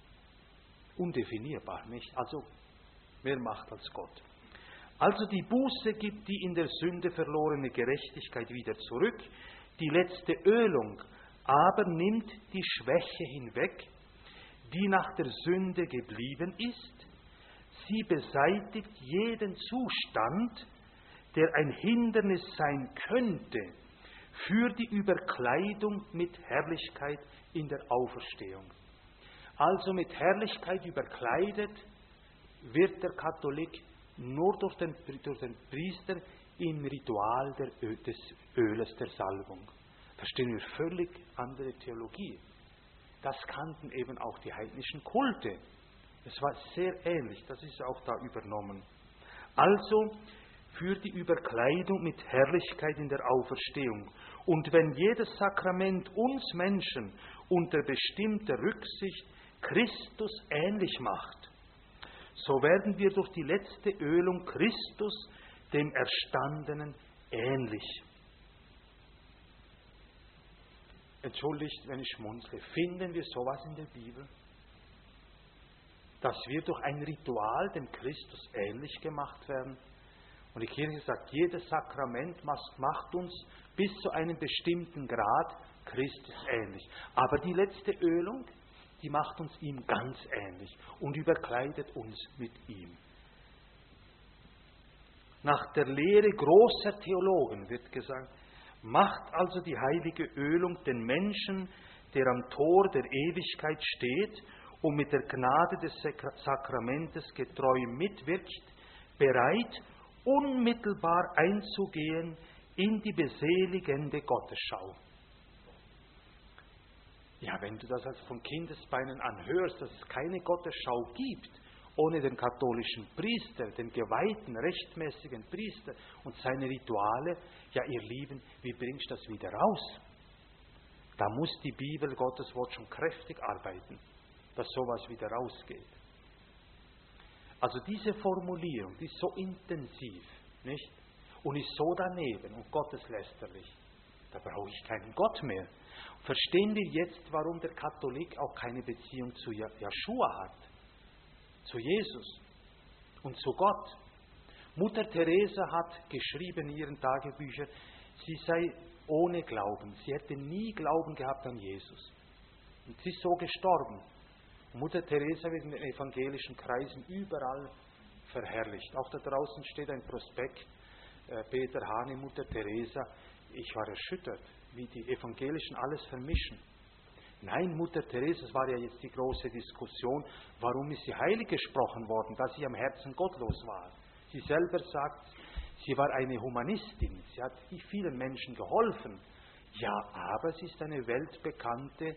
undefinierbar, nicht? Also mehr Macht als Gott. Also die Buße gibt die in der Sünde verlorene Gerechtigkeit wieder zurück. Die letzte Ölung aber nimmt die Schwäche hinweg, die nach der Sünde geblieben ist. Sie beseitigt jeden Zustand, der ein Hindernis sein könnte für die Überkleidung mit Herrlichkeit in der Auferstehung. Also mit Herrlichkeit überkleidet wird der Katholik nur durch den Priester im Ritual des Öles der Salbung. Verstehen wir völlig andere Theologie. Das kannten eben auch die heidnischen Kulte. Es war sehr ähnlich, das ist auch da übernommen. Also für die Überkleidung mit Herrlichkeit in der Auferstehung. Und wenn jedes Sakrament uns Menschen unter bestimmter Rücksicht Christus ähnlich macht, so werden wir durch die letzte Ölung Christus, dem Erstandenen, ähnlich. Entschuldigt, wenn ich schmunzle, finden wir sowas in der Bibel? Dass wir durch ein Ritual dem Christus ähnlich gemacht werden? Und die Kirche sagt, jedes Sakrament macht uns bis zu einem bestimmten Grad Christus ähnlich. Aber die letzte Ölung, die macht uns ihm ganz ähnlich und überkleidet uns mit ihm. Nach der Lehre großer Theologen wird gesagt, macht also die heilige Ölung den Menschen, der am Tor der Ewigkeit steht und mit der Gnade des Sakramentes getreu mitwirkt, bereit, unmittelbar einzugehen in die beseligende Gottesschau. Ja, wenn du das also von Kindesbeinen an hörst, dass es keine Gottesschau gibt, ohne den katholischen Priester, den geweihten, rechtmäßigen Priester und seine Rituale, ja, ihr Lieben, wie bringst du das wieder raus? Da muss die Bibel, Gottes Wort, schon kräftig arbeiten, dass sowas wieder rausgeht. Also diese Formulierung, die ist so intensiv, nicht? Und ist so daneben und gotteslästerlich. Da brauche ich keinen Gott mehr. Verstehen wir jetzt, warum der Katholik auch keine Beziehung zu Jeschua hat? Zu Jesus und zu Gott. Mutter Teresa hat geschrieben in ihren Tagebüchern, sie sei ohne Glauben. Sie hätte nie Glauben gehabt an Jesus. Und sie ist so gestorben. Und Mutter Teresa wird in den evangelischen Kreisen überall verherrlicht. Auch da draußen steht ein Prospekt, Peter Hane, Mutter Teresa. Ich war erschüttert, wie die Evangelischen alles vermischen. Nein, Mutter Teresa, es war ja jetzt die große Diskussion, warum ist sie heilig gesprochen worden, da sie am Herzen gottlos war. Sie selber sagt, sie war eine Humanistin, sie hat vielen Menschen geholfen. Ja, aber sie ist ein weltbekanntes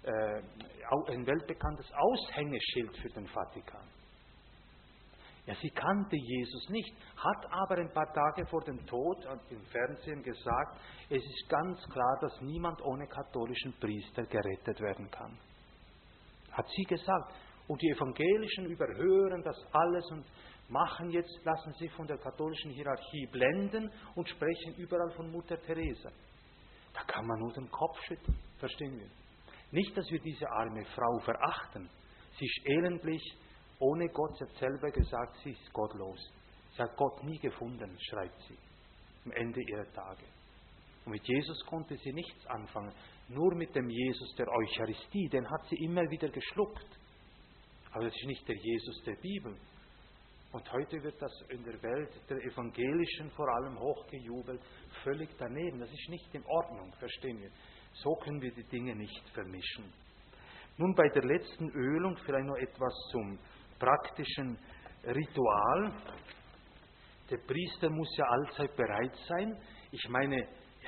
Aushängeschild für den Vatikan. Ja, sie kannte Jesus nicht, hat aber ein paar Tage vor dem Tod im Fernsehen gesagt, es ist ganz klar, dass niemand ohne katholischen Priester gerettet werden kann. Hat sie gesagt. Und die Evangelischen überhören das alles und machen jetzt, lassen sich von der katholischen Hierarchie blenden und sprechen überall von Mutter Teresa. Da kann man nur den Kopf schütteln, verstehen wir. Nicht, dass wir diese arme Frau verachten. Sie ist elendlich, ohne Gott, sie hat selber gesagt, sie ist gottlos. Sie hat Gott nie gefunden, schreibt sie, am Ende ihrer Tage. Und mit Jesus konnte sie nichts anfangen, nur mit dem Jesus der Eucharistie, den hat sie immer wieder geschluckt. Aber das ist nicht der Jesus der Bibel. Und heute wird das in der Welt der Evangelischen vor allem hochgejubelt, völlig daneben. Das ist nicht in Ordnung, verstehen wir. So können wir die Dinge nicht vermischen. Nun bei der letzten Ölung vielleicht noch etwas zum praktischen Ritual. Der Priester muss ja allzeit bereit sein. Ich meine,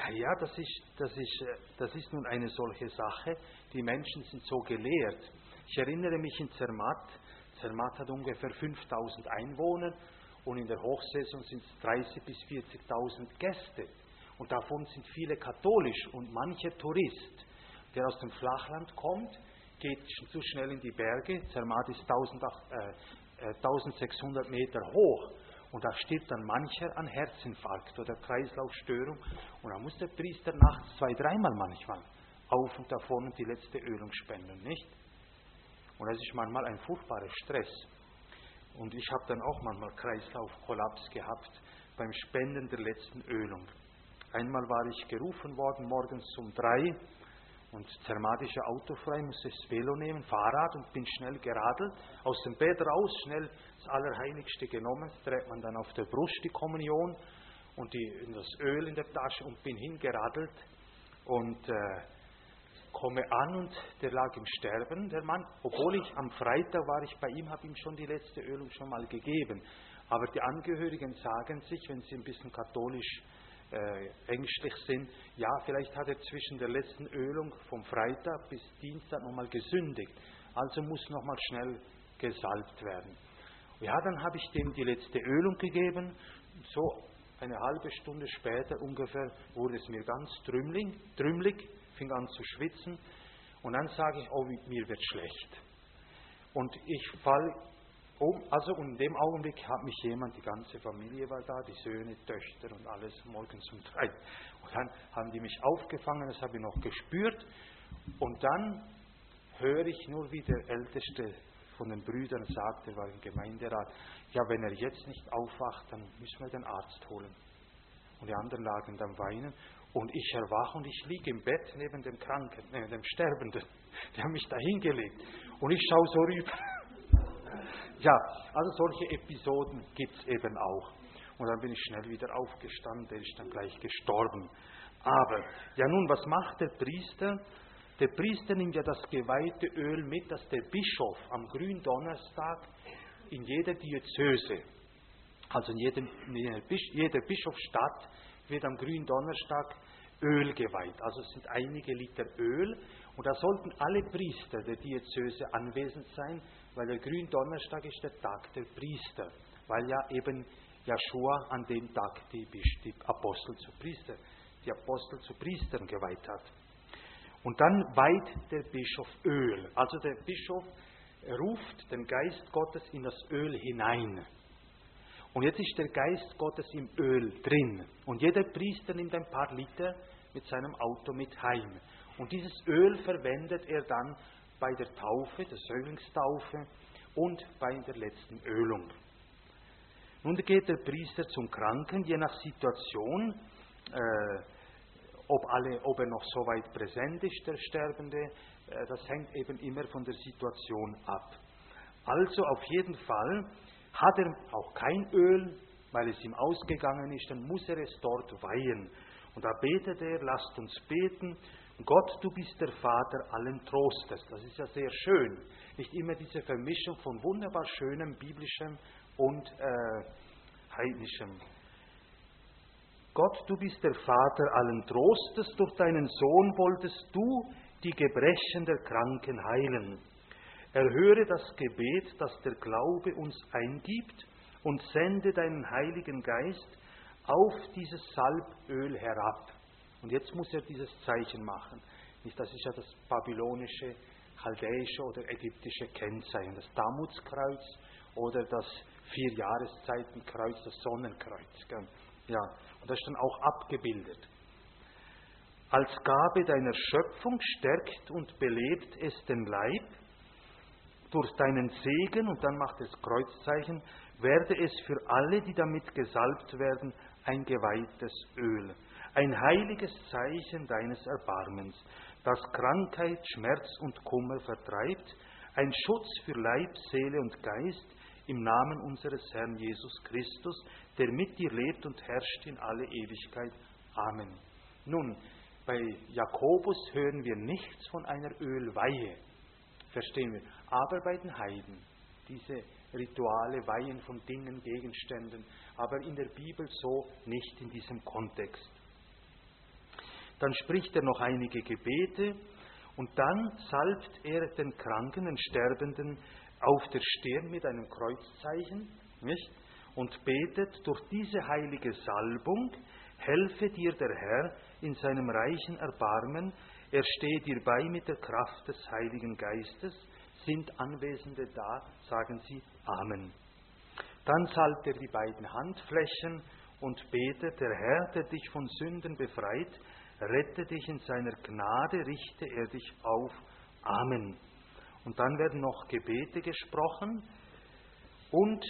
das ist nun eine solche Sache. Die Menschen sind so gelehrt. Ich erinnere mich in Zermatt. Zermatt hat ungefähr 5.000 Einwohner und in der Hochsaison sind es 30.000 bis 40.000 Gäste. Und davon sind viele katholisch und mancher Tourist, der aus dem Flachland kommt, geht zu schnell in die Berge. Zermatt ist 1600 Meter hoch und da stirbt dann mancher an Herzinfarkt oder Kreislaufstörung und da muss der Priester nachts 2-3 Mal manchmal auf und davon und die letzte Ölung spenden, nicht? Und das ist manchmal ein furchtbarer Stress. Und ich habe dann auch manchmal Kreislaufkollaps gehabt beim Spenden der letzten Ölung. Einmal war ich gerufen worden morgens um 3 und Zermatt ist ja autofrei, musste das Velo nehmen, Fahrrad und bin schnell geradelt, aus dem Bett raus, schnell das Allerheiligste genommen, das trägt man dann auf der Brust, die Kommunion und das Öl in der Tasche und bin hingeradelt und komme an und der lag im Sterben, der Mann, obwohl ich am Freitag war ich bei ihm, habe ihm schon die letzte Ölung schon mal gegeben. Aber die Angehörigen sagen sich, wenn sie ein bisschen katholisch ängstlich sind, ja, vielleicht hat er zwischen der letzten Ölung vom Freitag bis Dienstag nochmal gesündigt, also muss nochmal schnell gesalbt werden. Ja, dann habe ich dem die letzte Ölung gegeben, so eine halbe Stunde später ungefähr wurde es mir ganz trümmelig, fing an zu schwitzen und dann sage ich, oh, mir wird schlecht. Und ich falle um, also in dem Augenblick hat mich jemand, die ganze Familie war da, die Söhne, Töchter und alles morgens um 3. Und dann haben die mich aufgefangen, das habe ich noch gespürt und dann höre ich nur, wie der Älteste von den Brüdern sagt, er war im Gemeinderat, ja, wenn er jetzt nicht aufwacht, dann müssen wir den Arzt holen. Und die anderen lagen dann weinen. Und ich erwache und ich liege im Bett neben dem Kranken, neben dem Sterbenden. Die haben mich da hingelegt. Und ich schaue so rüber. Ja, also solche Episoden gibt es eben auch. Und dann bin ich schnell wieder aufgestanden, der ist dann gleich gestorben. Aber, ja nun, was macht der Priester? Der Priester nimmt ja das geweihte Öl mit, das der Bischof am Gründonnerstag in jeder Diözese, also in jeder Bischofsstadt wird am Gründonnerstag Öl geweiht. Also es sind einige Liter Öl und da sollten alle Priester der Diözese anwesend sein, weil der Gründonnerstag ist der Tag der Priester, weil ja eben Joschua an dem Tag die Apostel zu Priestern geweiht hat. Und dann weiht der Bischof Öl. Also der Bischof ruft den Geist Gottes in das Öl hinein. Und jetzt ist der Geist Gottes im Öl drin. Und jeder Priester nimmt ein paar Liter mit seinem Auto mit heim. Und dieses Öl verwendet er dann bei der Taufe, der Säuglingstaufe und bei der letzten Ölung. Nun geht der Priester zum Kranken, je nach Situation, ob er noch so weit präsent ist, der Sterbende, das hängt eben immer von der Situation ab. Also auf jeden Fall hat er auch kein Öl, weil es ihm ausgegangen ist, dann muss er es dort weihen. Und da betet er, lasst uns beten, Gott, du bist der Vater allen Trostes. Das ist ja sehr schön. Nicht immer diese Vermischung von wunderbar schönem, biblischem und heidnischem. Gott, du bist der Vater allen Trostes, durch deinen Sohn wolltest du die Gebrechen der Kranken heilen. Erhöre das Gebet, das der Glaube uns eingibt, und sende deinen Heiligen Geist auf dieses Salböl herab. Und jetzt muss er dieses Zeichen machen. Das ist ja das babylonische, chaldäische oder ägyptische Kennzeichen, das Damutskreuz oder das 4-Jahreszeitenkreuz, das Sonnenkreuz. Ja, und das ist dann auch abgebildet. Als Gabe deiner Schöpfung stärkt und belebt es den Leib. Durch deinen Segen, und dann macht es Kreuzzeichen, werde es für alle, die damit gesalbt werden, ein geweihtes Öl. Ein heiliges Zeichen deines Erbarmens, das Krankheit, Schmerz und Kummer vertreibt, ein Schutz für Leib, Seele und Geist, im Namen unseres Herrn Jesus Christus, der mit dir lebt und herrscht in alle Ewigkeit. Amen. Nun, bei Jakobus hören wir nichts von einer Ölweihe, verstehen wir, aber bei den Heiden, diese Rituale, Weihen von Dingen, Gegenständen, aber in der Bibel so nicht in diesem Kontext. Dann spricht er noch einige Gebete und dann salbt er den Kranken, den Sterbenden auf der Stirn mit einem Kreuzzeichen, nicht? Und betet, durch diese heilige Salbung helfe dir der Herr in seinem reichen Erbarmen, er stehe dir bei mit der Kraft des Heiligen Geistes. Sind Anwesende da, sagen sie Amen. Dann salbt er die beiden Handflächen und betet, der Herr, der dich von Sünden befreit, rette dich in seiner Gnade, richte er dich auf. Amen. Und dann werden noch Gebete gesprochen und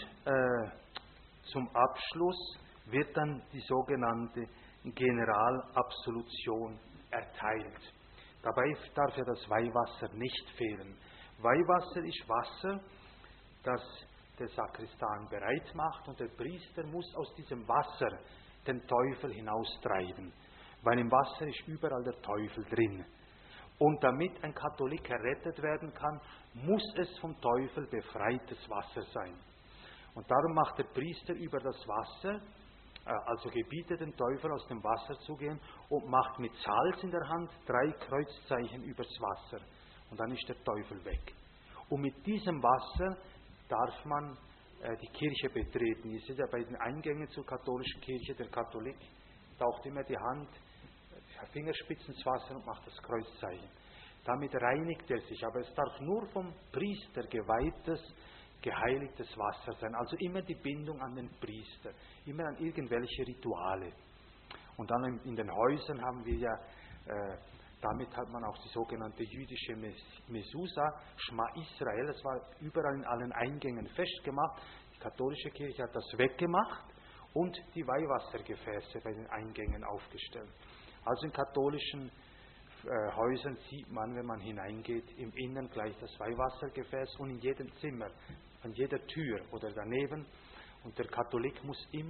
zum Abschluss wird dann die sogenannte Generalabsolution erteilt. Dabei darf ja das Weihwasser nicht fehlen. Weihwasser ist Wasser, das der Sakristan bereit macht und der Priester muss aus diesem Wasser den Teufel hinaustreiben, weil im Wasser ist überall der Teufel drin. Und damit ein Katholik errettet werden kann, muss es vom Teufel befreites Wasser sein. Und darum macht der Priester über das Wasser, also gebietet den Teufel aus dem Wasser zu gehen und macht mit Salz in der Hand 3 Kreuzzeichen übers Wasser. Und dann ist der Teufel weg. Und mit diesem Wasser darf man die Kirche betreten. Ihr seht ja bei den Eingängen zur katholischen Kirche, der Katholik taucht immer die Hand, Fingerspitzen ins Wasser und macht das Kreuzzeichen. Damit reinigt er sich. Aber es darf nur vom Priester geweihtes, geheiligtes Wasser sein. Also immer die Bindung an den Priester, immer an irgendwelche Rituale. Und dann in den Häusern haben wir ja, damit hat man auch die sogenannte jüdische Mesusa, Schma Israel, das war überall in allen Eingängen festgemacht. Die katholische Kirche hat das weggemacht und die Weihwassergefäße bei den Eingängen aufgestellt. Also in katholischen Häusern sieht man, wenn man hineingeht, im Innern gleich das Weihwassergefäß und in jedem Zimmer, an jeder Tür oder daneben. Und der Katholik muss immer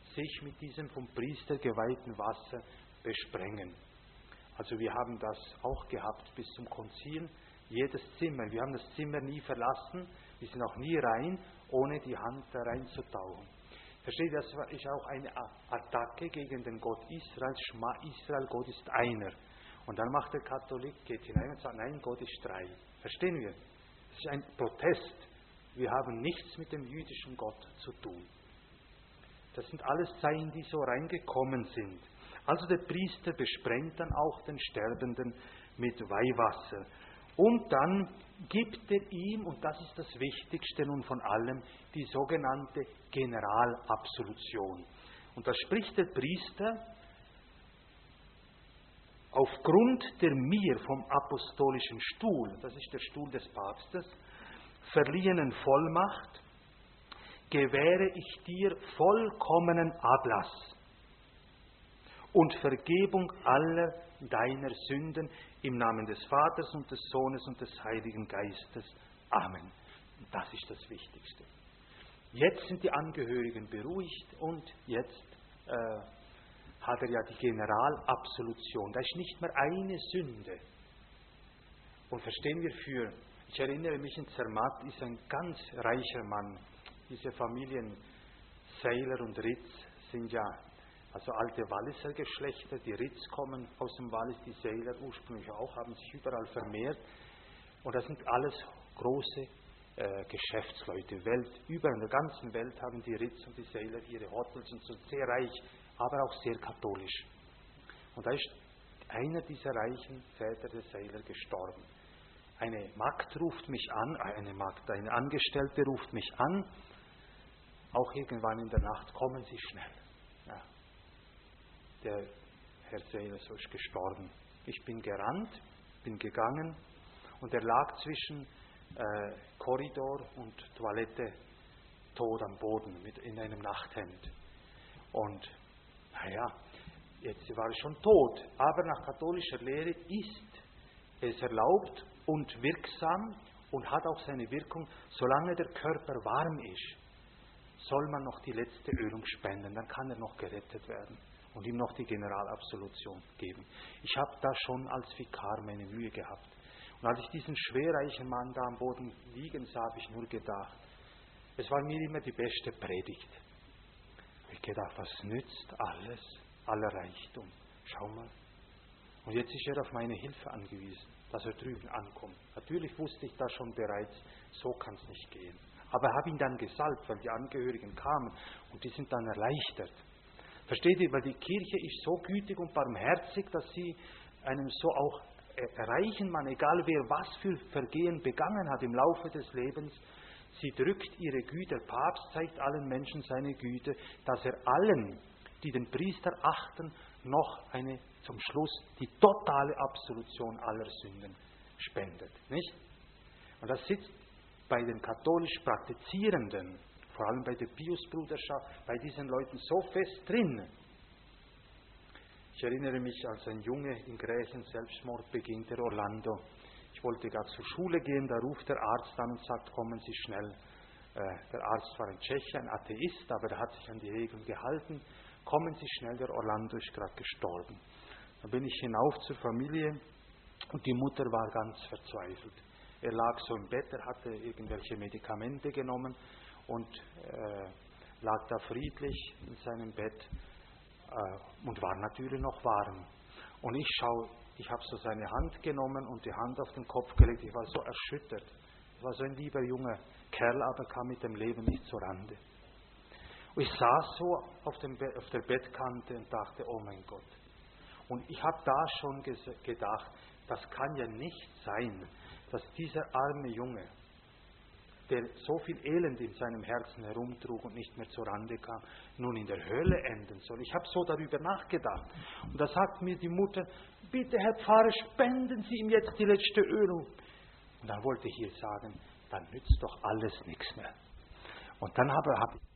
sich mit diesem vom Priester geweihten Wasser besprengen. Also wir haben das auch gehabt bis zum Konzil. Jedes Zimmer, wir haben das Zimmer nie verlassen, wir sind auch nie rein, ohne die Hand da reinzutauchen. Versteht ihr, das ist auch eine Attacke gegen den Gott Israel. Schma Israel, Gott ist einer. Und dann macht der Katholik, geht hinein und sagt, nein, Gott ist drei. Verstehen wir? Das ist ein Protest. Wir haben nichts mit dem jüdischen Gott zu tun. Das sind alles Zeichen, die so reingekommen sind. Also der Priester besprengt dann auch den Sterbenden mit Weihwasser. Und dann gibt er ihm, und das ist das Wichtigste nun von allem, die sogenannte Generalabsolution. Und da spricht der Priester, aufgrund der mir vom apostolischen Stuhl, das ist der Stuhl des Papstes, verliehenen Vollmacht, gewähre ich dir vollkommenen Ablass und Vergebung aller deiner Sünden im Namen des Vaters und des Sohnes und des Heiligen Geistes. Amen. Das ist das Wichtigste. Jetzt sind die Angehörigen beruhigt und jetzt hat er ja die Generalabsolution. Da ist nicht mehr eine Sünde. Und verstehen wir ich erinnere mich, in Zermatt ist ein ganz reicher Mann. Diese Familien Seiler und Ritz sind ja also alte Walliser Geschlechter. Die Ritz kommen aus dem Wallis, die Seiler ursprünglich auch, haben sich überall vermehrt. Und das sind alles große Geschäftsleute. Überall in der ganzen Welt haben die Ritz und die Seiler ihre Hotels und sind sehr reich, aber auch sehr katholisch. Und da ist einer dieser reichen Väter der Seiler gestorben. Eine Magd ruft mich an, eine Angestellte ruft mich an, auch irgendwann in der Nacht, kommen Sie schnell. Ja. Der Herr Seiler ist gestorben. Ich bin gerannt, bin gegangen und er lag zwischen Korridor und Toilette tot am Boden in einem Nachthemd. Und jetzt war er schon tot, aber nach katholischer Lehre ist es erlaubt und wirksam und hat auch seine Wirkung, solange der Körper warm ist, soll man noch die letzte Ölung spenden, dann kann er noch gerettet werden und ihm noch die Generalabsolution geben. Ich habe da schon als Vikar meine Mühe gehabt. Und als ich diesen schwerreichen Mann da am Boden liegen sah, habe ich nur gedacht, es war mir immer die beste Predigt. Ich habe gedacht, was nützt alles, aller Reichtum? Schau mal. Und jetzt ist er auf meine Hilfe angewiesen, dass er drüben ankommt. Natürlich wusste ich das schon bereits, so kann es nicht gehen. Aber ich habe ihn dann gesalbt, weil die Angehörigen kamen und die sind dann erleichtert. Versteht ihr, weil die Kirche ist so gütig und barmherzig, dass sie einem so auch reichen Mann, egal wer was für Vergehen begangen hat im Laufe des Lebens, sie drückt ihre Güte, der Papst zeigt allen Menschen seine Güte, dass er allen, die den Priester achten, noch zum Schluss die totale Absolution aller Sünden spendet. Nicht? Und das sitzt bei den katholisch Praktizierenden, vor allem bei der Piusbruderschaft, bei diesen Leuten so fest drin. Ich erinnere mich, als ein Junge in Grächen Selbstmord beginnt, der Orlando. Ich wollte gerade zur Schule gehen, da ruft der Arzt an und sagt, kommen Sie schnell. Der Arzt war ein Tscheche, ein Atheist, aber er hat sich an die Regeln gehalten. Kommen Sie schnell, der Orlando ist gerade gestorben. Dann bin ich hinauf zur Familie und die Mutter war ganz verzweifelt. Er lag so im Bett, er hatte irgendwelche Medikamente genommen und lag da friedlich in seinem Bett und war natürlich noch warm. Und ich habe so seine Hand genommen und die Hand auf den Kopf gelegt. Ich war so erschüttert. Es war so ein lieber junger Kerl, aber kam mit dem Leben nicht zurande. Und ich saß so auf der Bettkante und dachte, oh mein Gott. Und ich habe da schon gedacht, das kann ja nicht sein, dass dieser arme Junge, der so viel Elend in seinem Herzen herumtrug und nicht mehr zurande kam, nun in der Hölle enden soll. Ich habe so darüber nachgedacht. Und da sagt mir die Mutter, bitte Herr Pfarrer, spenden Sie ihm jetzt die letzte Ölung. Und dann wollte ich ihr sagen, dann nützt doch alles nichts mehr. Und dann habe ich